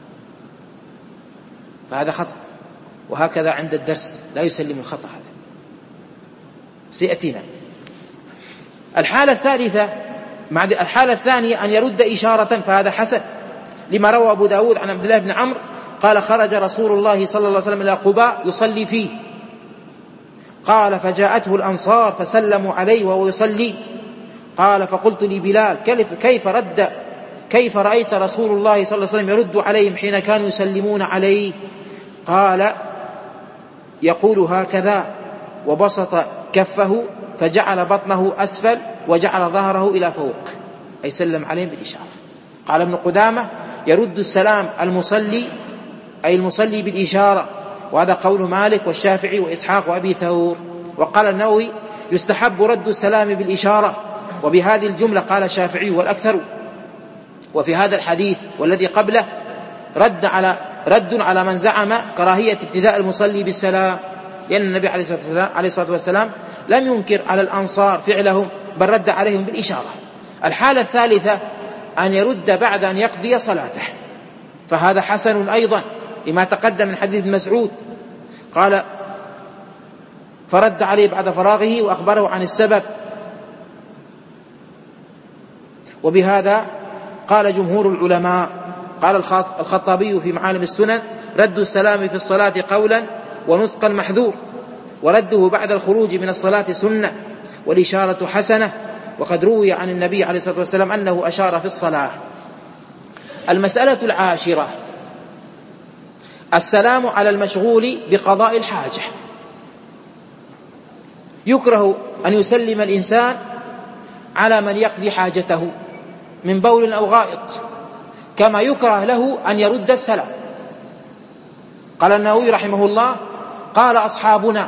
فهذا خطأ. وهكذا عند الدرس لا يسلم الخطأ، هذا سيأتينا. الحالة الثالثة مع الحالة الثانية أن يرد إشارة، فهذا حسن، لما روى أبو داود عن عبد الله بن عمرو قال خرج رسول الله صلى الله عليه وسلم إلى قباء يصلي فيه، قال فجاءته الأنصار فسلموا عليه وهو يصلي، قال فقلت لبلال كيف, كيف رد كيف رأيت رسول الله صلى الله عليه وسلم يرد عليهم حين كانوا يسلمون عليه؟ قال يقول هكذا، وبسط كفه فجعل بطنه أسفل وجعل ظهره إلى فوق، أي سلم عليهم بالإشارة. قال ابن قدامة يرد السلام المصلي، أي المصلي بالإشارة، وهذا قول مالك والشافعي وإسحاق وأبي ثور. وقال النووي يستحب رد السلام بالإشارة، وبهذه الجملة قال الشافعي والأكثر. وفي هذا الحديث والذي قبله رد على رد على من زعم كراهية ابتداء المصلي بالسلام، لأن النبي عليه الصلاة والسلام, عليه الصلاة والسلام لم ينكر على الأنصار فعلهم، بل رد عليهم بالإشارة. الحالة الثالثة أن يرد بعد أن يقضي صلاته، فهذا حسن أيضا لما تقدم من حديث مسعود، قال فرد عليه بعد فراغه وأخبره عن السبب. وبهذا قال جمهور العلماء. قال الخطابي في معالم السنن رد السلام في الصلاة قولا ونطقا محذور، ورده بعد الخروج من الصلاة سنة، والإشارة حسنة، وقد روي عن النبي عليه الصلاة والسلام أنه أشار في الصلاة. المسألة العاشرة السلام على المشغول بقضاء الحاجة. يكره أن يسلم الإنسان على من يقضي حاجته من بول أو غائط، كما يكره له أن يرد السلام. قال النووي رحمه الله قال أصحابنا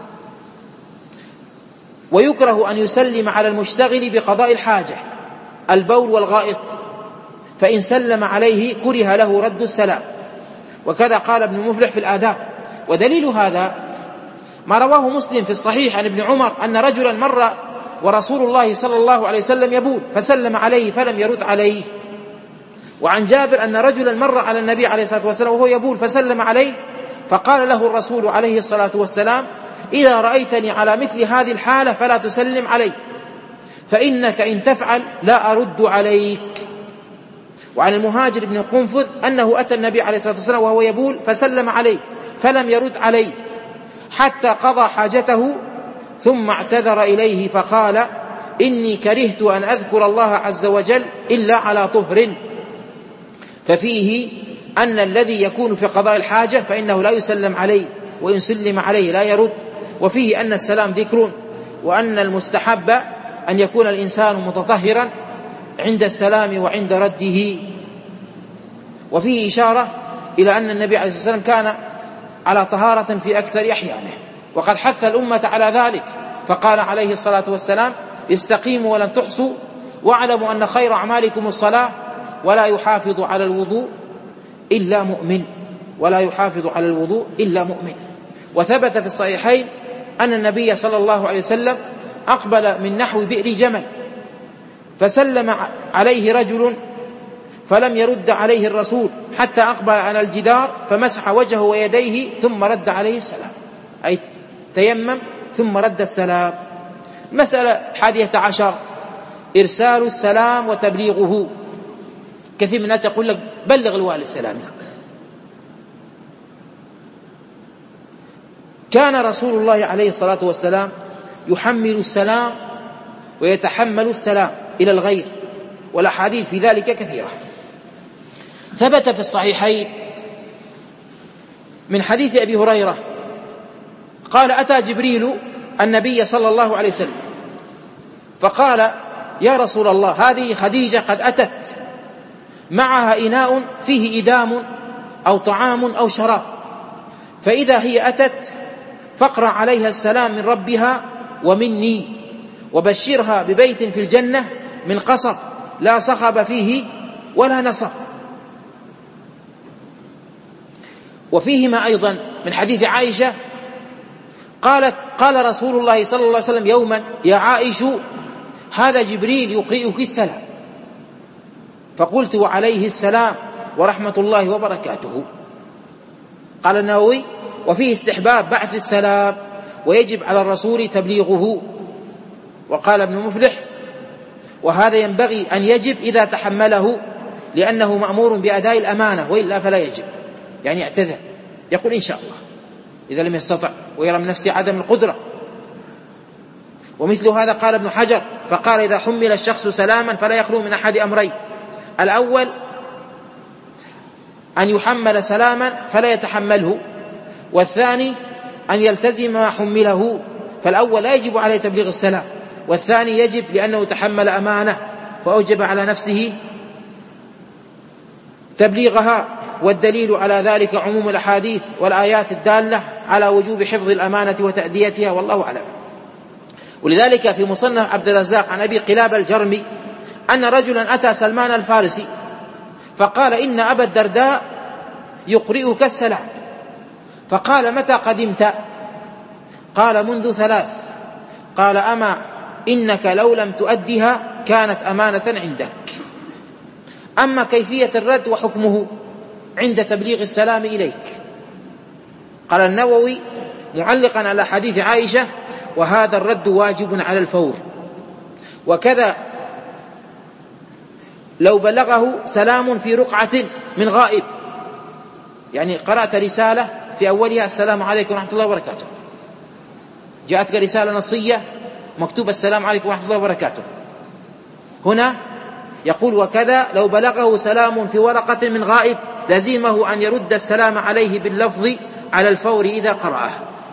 ويكره أن يسلم على المشتغل بقضاء الحاجة البول والغائط، فإن سلم عليه كره له رد السلام. وكذا قال ابن مفلح في الآداب. ودليل هذا ما رواه مسلم في الصحيح عن ابن عمر أن رجلا مر ورسول الله صلى الله عليه وسلم يبول فسلم عليه فلم يرد عليه. وعن جابر أن رجلا مر على النبي عليه الصلاة والسلام وهو يبول فسلم عليه، فقال له الرسول عليه الصلاة والسلام إذا رأيتني على مثل هذه الحالة فلا تسلم علي، فإنك إن تفعل لا أرد عليك. وعن المهاجر بن قنفذ أنه أتى النبي عليه الصلاة والسلام وهو يبول فسلم عليه فلم يرد عليه حتى قضى حاجته، ثم اعتذر إليه فقال إني كرهت أن أذكر الله عز وجل إلا على طهر. ففيه أن الذي يكون في قضاء الحاجة فإنه لا يسلم عليه، وإن سلم عليه لا يرد. وفيه أن السلام ذكر، وأن المستحب أن يكون الإنسان متطهرا عند السلام وعند رده. وفيه إشارة إلى أن النبي عليه الصلاة والسلام كان على طهارة في أكثر أحيانه، وقد حث الأمة على ذلك، فقال عليه الصلاة والسلام استقيموا ولن تحصوا، واعلموا أن خير أعمالكم الصلاة، ولا يحافظ على الوضوء إلا مؤمن ولا يحافظ على الوضوء إلا مؤمن. وثبت في الصحيحين أن النبي صلى الله عليه وسلم أقبل من نحو بئر جمل فسلم عليه رجل فلم يرد عليه الرسول حتى أقبل على الجدار فمسح وجهه ويديه ثم رد عليه السلام، أي تيمم ثم رد السلام. مسألة حادية عشر إرسال السلام وتبليغه. كثير من الناس يقول لك بلغ الوالد سلامي. كان رسول الله عليه الصلاة والسلام يحمل السلام ويتحمل السلام إلى الغير، والأحاديث في ذلك كثيرة. ثبت في الصحيحين من حديث أبي هريرة قال: أتى جبريل النبي صلى الله عليه وسلم فقال: يا رسول الله، هذه خديجة قد أتت معها إناء فيه إدام أو طعام أو شراب، فإذا هي أتت فاقرأ عليها السلام من ربها ومني، وبشرها ببيت في الجنة من قصب لا صخب فيه ولا نصب. وفيهما أيضا من حديث عائشة قالت: قال رسول الله صلى الله عليه وسلم يوما: يا عائش، هذا جبريل يقرئك السلام. فقلت: وعليه السلام ورحمة الله وبركاته. قال النووي: وفيه استحباب بعث السلام ويجب على الرسول تبليغه. وقال ابن مفلح: وهذا ينبغي أن يجب إذا تحمله، لأنه مأمور بأداء الأمانة، وإلا فلا يجب، يعني اعتذر، يقول إن شاء الله إذا لم يستطع ويرى من نفسه عدم القدرة. ومثل هذا قال ابن حجر فقال: إذا حمل الشخص سلاما فلا يخلو من أحد أمرين: الأول أن يحمل سلاما فلا يتحمله، والثاني أن يلتزم ما حمله. فالأول لا يجب عليه تبليغ السلام، والثاني يجب لأنه تحمل أمانة فأوجب على نفسه تبليغها. والدليل على ذلك عموم الأحاديث والآيات الدالة على وجوب حفظ الأمانة وتأديتها، والله أعلم. ولذلك في مصنف عبد الرزاق عن أبي قلاب الجرمي أن رجلا أتى سلمان الفارسي فقال: إن أبا الدرداء يقرئك السلام. فقال: متى قدمت؟ قال: منذ ثلاث. قال: أما إنك لو لم تؤدها كانت أمانة عندك. أما كيفية الرد وحكمه عند تبليغ السلام إليك؟ قال النووي معلقا على حديث عائشة: وهذا الرد واجب على الفور. وكذا لو بلغه سلام في رقعة من غائب، يعني قرأت رسالة في أولها: السلام عليكم ورحمة الله وبركاته، جاءتك رسالة نصية مكتوب: السلام عليكم ورحمة الله وبركاته. هنا يقول: وكذا لو بلغه سلام في ورقة من غائب لزمه أن يرد السلام عليه باللفظ على الفور إذا قرأه.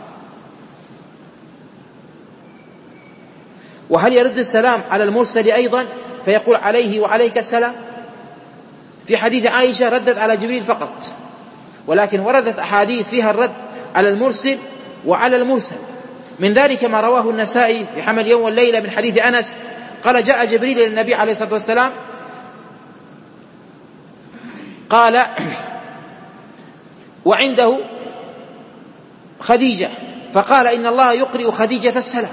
وهل يرد السلام على المرسل أيضا فيقول: عليه وعليك السلام؟ في حديث عائشة ردت على جبريل فقط، ولكن وردت أحاديث فيها الرد على المرسل وعلى المرسل. من ذلك ما رواه النسائي في حمل يوم والليلة من حديث أنس قال: جاء جبريل إلى النبي عليه الصلاة والسلام قال وعنده خديجة، فقال: إن الله يقرئ خديجة السلام.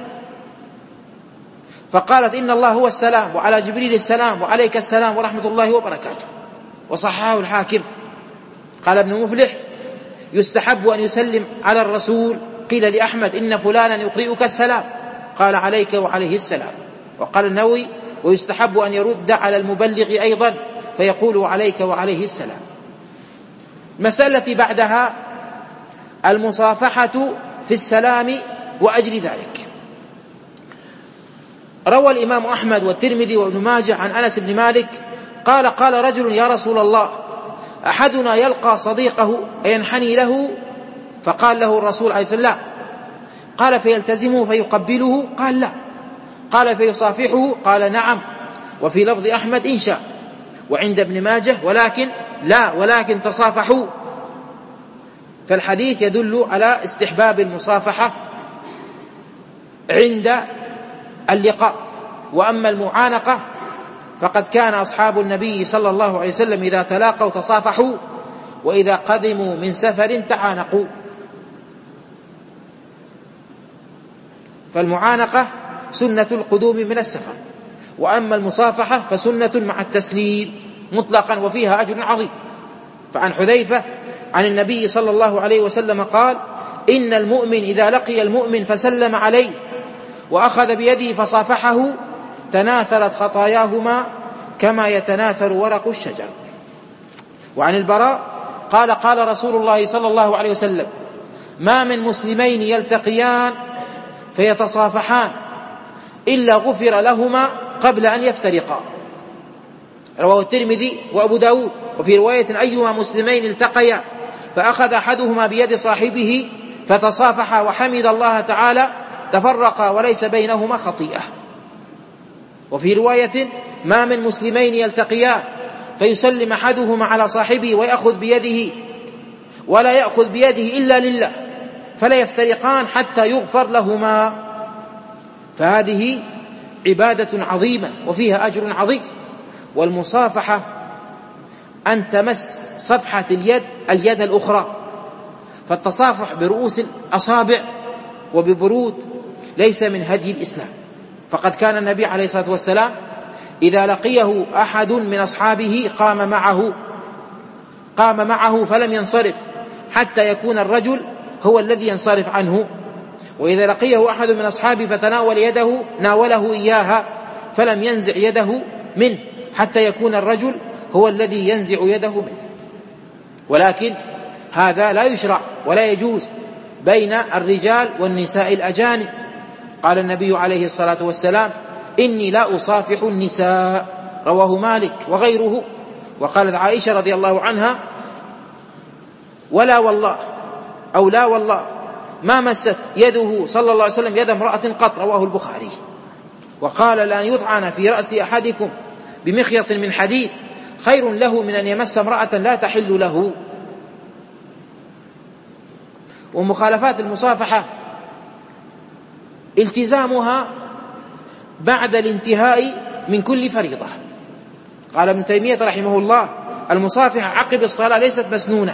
فقالت: إن الله هو السلام وعلى جبريل السلام وعليك السلام ورحمة الله وبركاته. وصححه الحاكم. قال ابن مفلح: يستحب أن يسلم على الرسول. قيل لأحمد: إن فلانا يقرئك السلام، قال: عليك وعليه السلام. وقال النووي: ويستحب أن يرد على المبلغ أيضا فيقول: عليك وعليه السلام. مسألة بعدها المصافحة في السلام وأجل ذلك. روى الإمام أحمد والترمذي وابن ماجه عن أنس بن مالك قال: قال رجل: يا رسول الله، أحدنا يلقى صديقه أينحني له؟ فقال له الرسول عليه الصلاة والسلام: قال: فيلتزمه فيقبله؟ قال: لا. قال: فيصافحه؟ قال: نعم. وفي لفظ أحمد: إن شاء. وعند ابن ماجه: ولكن لا، ولكن تصافحوا. فالحديث يدل على استحباب المصافحة عند اللقاء. وأما المعانقة فقد كان أصحاب النبي صلى الله عليه وسلم إذا تلاقوا تصافحوا، وإذا قدموا من سفر تعانقوا. فالمعانقة سنة القدوم من السفر، وأما المصافحة فسنة مع التسليم مطلقا، وفيها أجر عظيم. فعن حذيفة عن النبي صلى الله عليه وسلم قال: إن المؤمن إذا لقي المؤمن فسلم عليه وأخذ بيده فصافحه تناثرت خطاياهما كما يتناثر ورق الشجر. وعن البراء قال قال رسول الله صلى الله عليه وسلم: ما من مسلمين يلتقيان فيتصافحان إلا غفر لهما قبل أن يفترقا. رواه الترمذي وأبو داود. وفي رواية: أيما مسلمين التقيا فأخذ أحدهما بيد صاحبه فتصافحا وحمد الله تعالى تفرقا وليس بينهما خطيئة. وفي رواية: ما من مسلمين يلتقيان فيسلم أحدهما على صاحبه ويأخذ بيده ولا يأخذ بيده إلا لله فلا يفترقان حتى يغفر لهما. فهذه عبادة عظيمة وفيها أجر عظيم. والمصافحة أن تمس صفحة اليد اليد الأخرى، فالتصافح برؤوس الأصابع وببرود ليس من هدي الإسلام. فقد كان النبي عليه الصلاة والسلام إذا لقيه أحد من أصحابه قام معه قام معه فلم ينصرف حتى يكون الرجل هو الذي ينصرف عنه، وإذا لقيه أحد من أصحابه فتناول يده ناوله إياها فلم ينزع يده منه حتى يكون الرجل هو الذي ينزع يده منه. ولكن هذا لا يشرع ولا يجوز بين الرجال والنساء الأجانب. قال النبي عليه الصلاة والسلام: إني لا أصافح النساء. رواه مالك وغيره. وقالت عائشة رضي الله عنها: ولا والله أو لا والله ما مست يده صلى الله عليه وسلم يد امرأة قط. رواه البخاري. وقال: لأن يطعن في رأس أحدكم بمخيط من حديد خير له من أن يمس امرأة لا تحل له. ومخالفات المصافحة التزامها بعد الانتهاء من كل فريضة. قال ابن تيمية رحمه الله: المصافحة عقب الصلاة ليست مسنونة.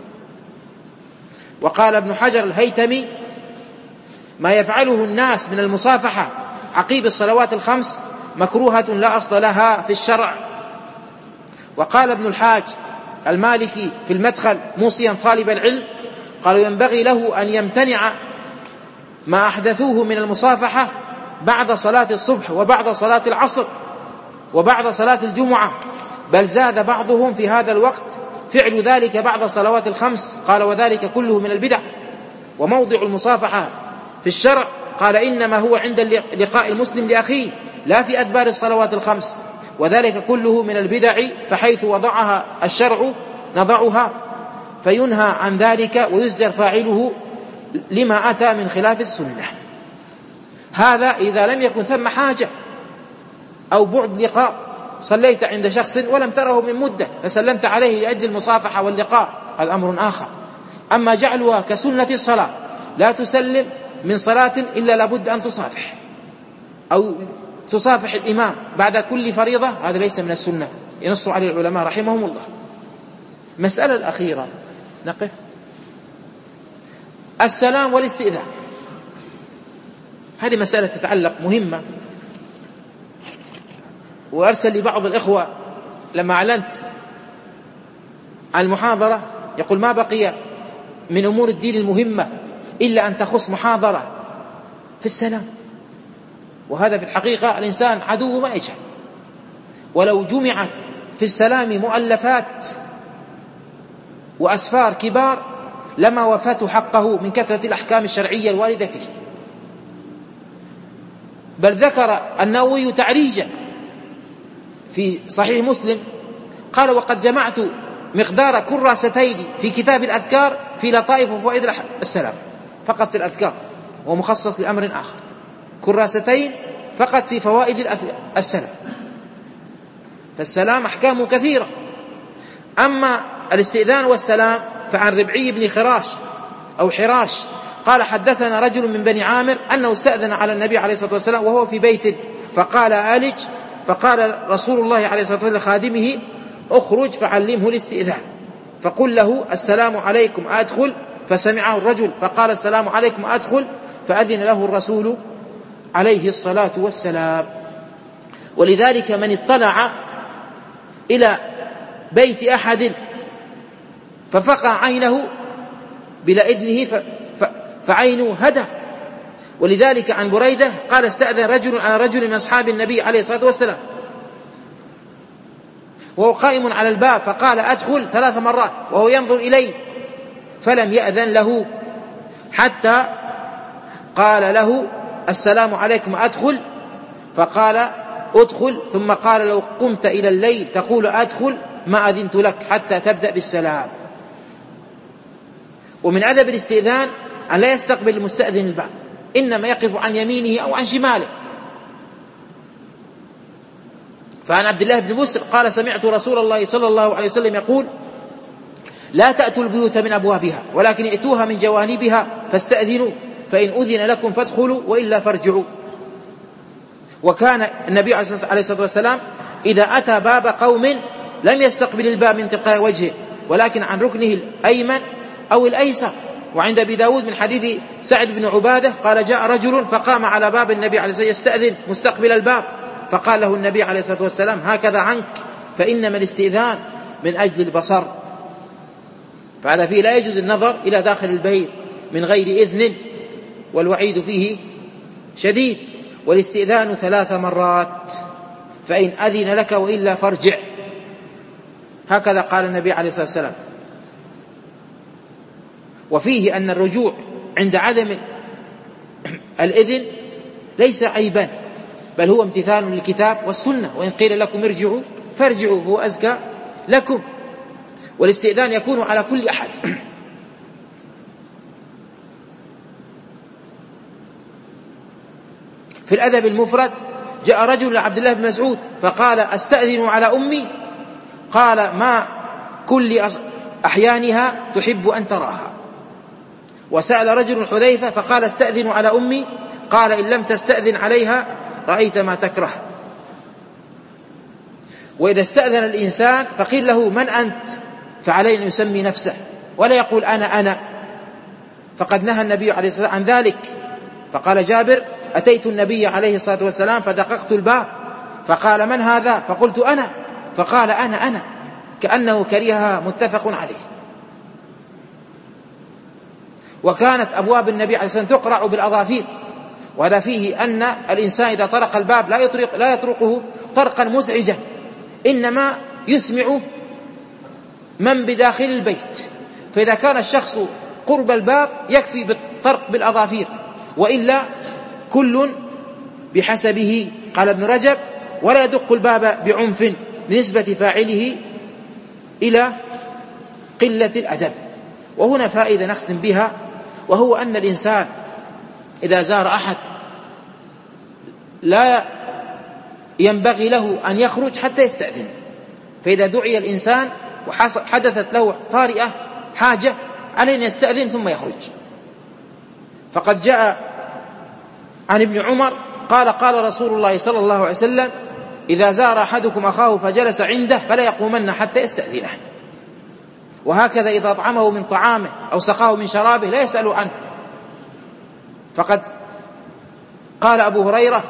وقال ابن حجر الهيتمي: ما يفعله الناس من المصافحة عقيب الصلوات الخمس مكروهة لا أصل لها في الشرع. وقال ابن الحاج المالكي في المدخل موصيا طالب العلم: قال: ينبغي له أن يمتنع ما أحدثوه من المصافحة بعد صلاة الصبح وبعد صلاة العصر وبعد صلاة الجمعة، بل زاد بعضهم في هذا الوقت فعل ذلك بعد صلوات الخمس. قال: وذلك كله من البدع. وموضع المصافحة في الشرع قال: إنما هو عند لقاء المسلم لأخيه لا في أدبار الصلوات الخمس، وذلك كله من البدع، فحيث وضعها الشرع نضعها، فينهى عن ذلك ويزجر فاعله لما أتى من خلاف السنة. هذا إذا لم يكن ثم حاجة أو بعد لقاء، صليت عند شخص ولم تره من مدة فسلمت عليه لأجل المصافحة واللقاء، هذا أمر آخر. أما جعلها كسنة الصلاة لا تسلم من صلاة إلا لابد أن تصافح أو تصافح الإمام بعد كل فريضة، هذا ليس من السنة، ينص عليه العلماء رحمهم الله. مسألة الأخيرة نقف: السلام والاستئذان. هذه مسألة تتعلق مهمة. وأرسل لي بعض الإخوة لما أعلنت عن المحاضرة يقول: ما بقي من أمور الدين المهمة إلا أن تخص محاضرة في السلام. وهذا في الحقيقة الإنسان عدو ما يجهل، ولو جمعت في السلام مؤلفات وأسفار كبار لما وفته حقه من كثرة الأحكام الشرعية الواردة فيه. بل ذكر النووي تعريجا في صحيح مسلم قال: وقد جمعت مقدار كراستين في كتاب الأذكار في لطائف وفوائد السلام، فقط في الأذكار ومخصص لأمر آخر، كراستين فقط في فوائد السلام. فالسلام أحكامه كثيرة. أما الاستئذان والسلام فعن ربعي بن خراش أو حراش قال: حدثنا رجل من بني عامر أنه استأذن على النبي عليه الصلاة والسلام وهو في بيت فقال: آلج. فقال رسول الله عليه الصلاة والسلام لخادمه: اخرج فعلمه الاستئذان، فقل له: السلام عليكم أدخل. فسمعه الرجل فقال: السلام عليكم أدخل، فأذن له الرسول عليه الصلاة والسلام. ولذلك من اطلع إلى بيت أحد ففقع عينه بلا إذنه فعينه هدى. ولذلك عن بريدة قال: استأذن رجل على رجل من أصحاب النبي عليه الصلاة والسلام وهو قائم على الباب فقال أدخل ثلاث مرات وهو ينظر إليه، فلم يأذن له حتى قال له السلام عليكم أدخل، فقال أدخل، ثم قال لو قمت إلى الليل تقول أدخل ما أذنت لك حتى تبدأ بالسلام. ومن أدب الاستئذان أن لا يستقبل المستأذن الباب، إنما يقف عن يمينه أو عن شماله. فعن عبد الله بن بسر قال سمعت رسول الله صلى الله عليه وسلم يقول لا تأتوا البيوت من أبوابها ولكن ائتوها من جوانبها فاستأذنوا فإن أذن لكم فادخلوا وإلا فارجعوا. وكان النبي عليه الصلاة والسلام إذا أتى باب قوم لم يستقبل الباب من تلقاء وجهه ولكن عن ركنه الأيمن أو الأيسر. وعند أبي داود من حديث سعد بن عبادة قال جاء رجل فقام على باب النبي عليه الصلاة والسلام يستأذن مستقبل الباب، فقال له النبي عليه الصلاة والسلام هكذا عنك فإنما الاستئذان من أجل البصر. فهذا فيه لا يجوز النظر إلى داخل البيت من غير إذن، والوعيد فيه شديد. والاستئذان ثلاث مرات فإن أذن لك وإلا فارجع، هكذا قال النبي عليه الصلاة والسلام. وفيه أن الرجوع عند عدم الإذن ليس عيبا، بل هو امتثال للكتاب والسنة، وإن قيل لكم ارجعوا فارجعوا هو أزكى لكم. والاستئذان يكون على كل أحد. في الأدب المفرد جاء رجل لعبد الله بن مسعود فقال أستأذن على أمي، قال ما كل أحيانها تحب أن تراها. وسأل رجل حذيفة فقال استأذن على أمي، قال إن لم تستأذن عليها رأيت ما تكره. وإذا استأذن الإنسان فقيل له من أنت، فعليه أن يسمي نفسه ولا يقول أنا أنا، فقد نهى النبي عليه الصلاة والسلام عن ذلك. فقال جابر أتيت النبي عليه الصلاة والسلام فدققت الباب فقال من هذا، فقلت أنا، فقال أنا أنا، كأنه كرهها، متفق عليه. وكانت أبواب النبي عليه الصلاة والسلام تقرع بالأظافير، وهذا فيه أن الإنسان إذا طرق الباب لا يطرق لا يطرقه طرقا مزعجا، إنما يسمع من بداخل البيت. فإذا كان الشخص قرب الباب يكفي بالطرق بالأظافير، وإلا كل بحسبه. قال ابن رجب ولا يدق الباب بعنف لنسبة فاعله إلى قلة الأدب. وهنا فائدة نختم بها، وهو أن الإنسان إذا زار أحد لا ينبغي له أن يخرج حتى يستأذن. فإذا دعي الإنسان وحدثت له طارئة حاجة عليه أن يستأذن ثم يخرج. فقد جاء عن ابن عمر قال قال رسول الله صلى الله عليه وسلم إذا زار أحدكم أخاه فجلس عنده فلا يقومن حتى يستأذنه. وهكذا إذا أطعمه من طعامه أو سقاه من شرابه لا يسأل عنه. فقد قال أبو هريرة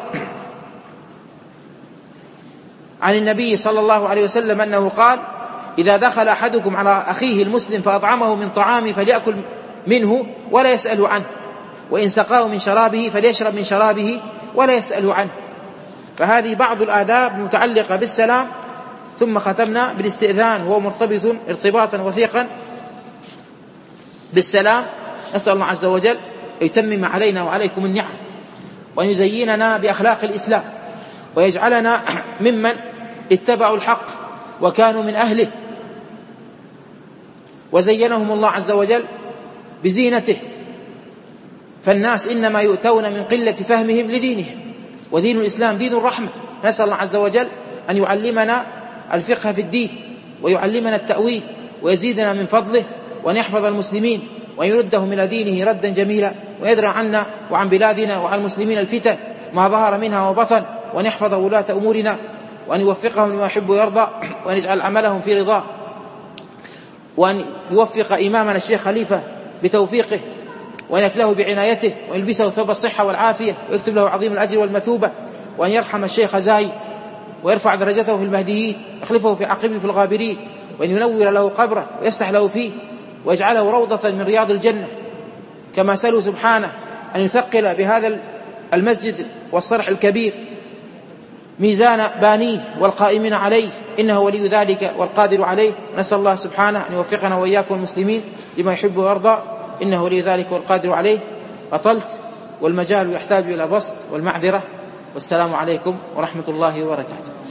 عن النبي صلى الله عليه وسلم أنه قال إذا دخل أحدكم على أخيه المسلم فأطعمه من طعامه فليأكل منه ولا يسأل عنه، وإن سقاه من شرابه فليشرب من شرابه ولا يسأل عنه. فهذه بعض الآداب المتعلقة بالسلام. ثم ختمنا بالاستئذان وهو مرتبط ارتباطا وثيقا بالسلام. نسأل الله عز وجل أن يتمم علينا وعليكم النعم، وأن يزيننا بأخلاق الإسلام، ويجعلنا ممن اتبعوا الحق وكانوا من أهله، وزينهم الله عز وجل بزينته. فالناس إنما يؤتون من قلة فهمهم لدينهم، ودين الإسلام دين الرحمة. نسأل الله عز وجل أن يعلمنا الفقه في الدين، ويعلمنا التأويل، ويزيدنا من فضله، وأن يحفظ المسلمين وأن يردهم إلى دينه ردا جميلا، ويدرع عنا وعن بلادنا وعن المسلمين الفتن ما ظهر منها وبطن، وأن يحفظ ولاة أمورنا، وأن يوفقهم لما يحب ويرضى، وأن يجعل عملهم في رضاه، وأن يوفق إمامنا الشيخ خليفة بتوفيقه، وأن يكله بعنايته، وأن يلبسه ثوب الصحة والعافية، ويكتب له عظيم الأجر والمثوبة، وأن يرحم الشيخ زايد ويرفع درجته في المهديين، يخلفه في عقبه في الغابرين، وأن ينور له قبره ويفسح له فيه، ويجعله روضة من رياض الجنة، كما سألوا سبحانه أن يثقل بهذا المسجد والصرح الكبير ميزان بانيه والقائمين عليه، إنه ولي ذلك والقادر عليه. نسأل الله سبحانه أن يوفقنا وإياكم المسلمين لما يحب ويرضى، إنه ولي ذلك والقادر عليه. أطلت والمجال يحتاج إلى بسط والمعذرة، والسلام عليكم ورحمة الله وبركاته.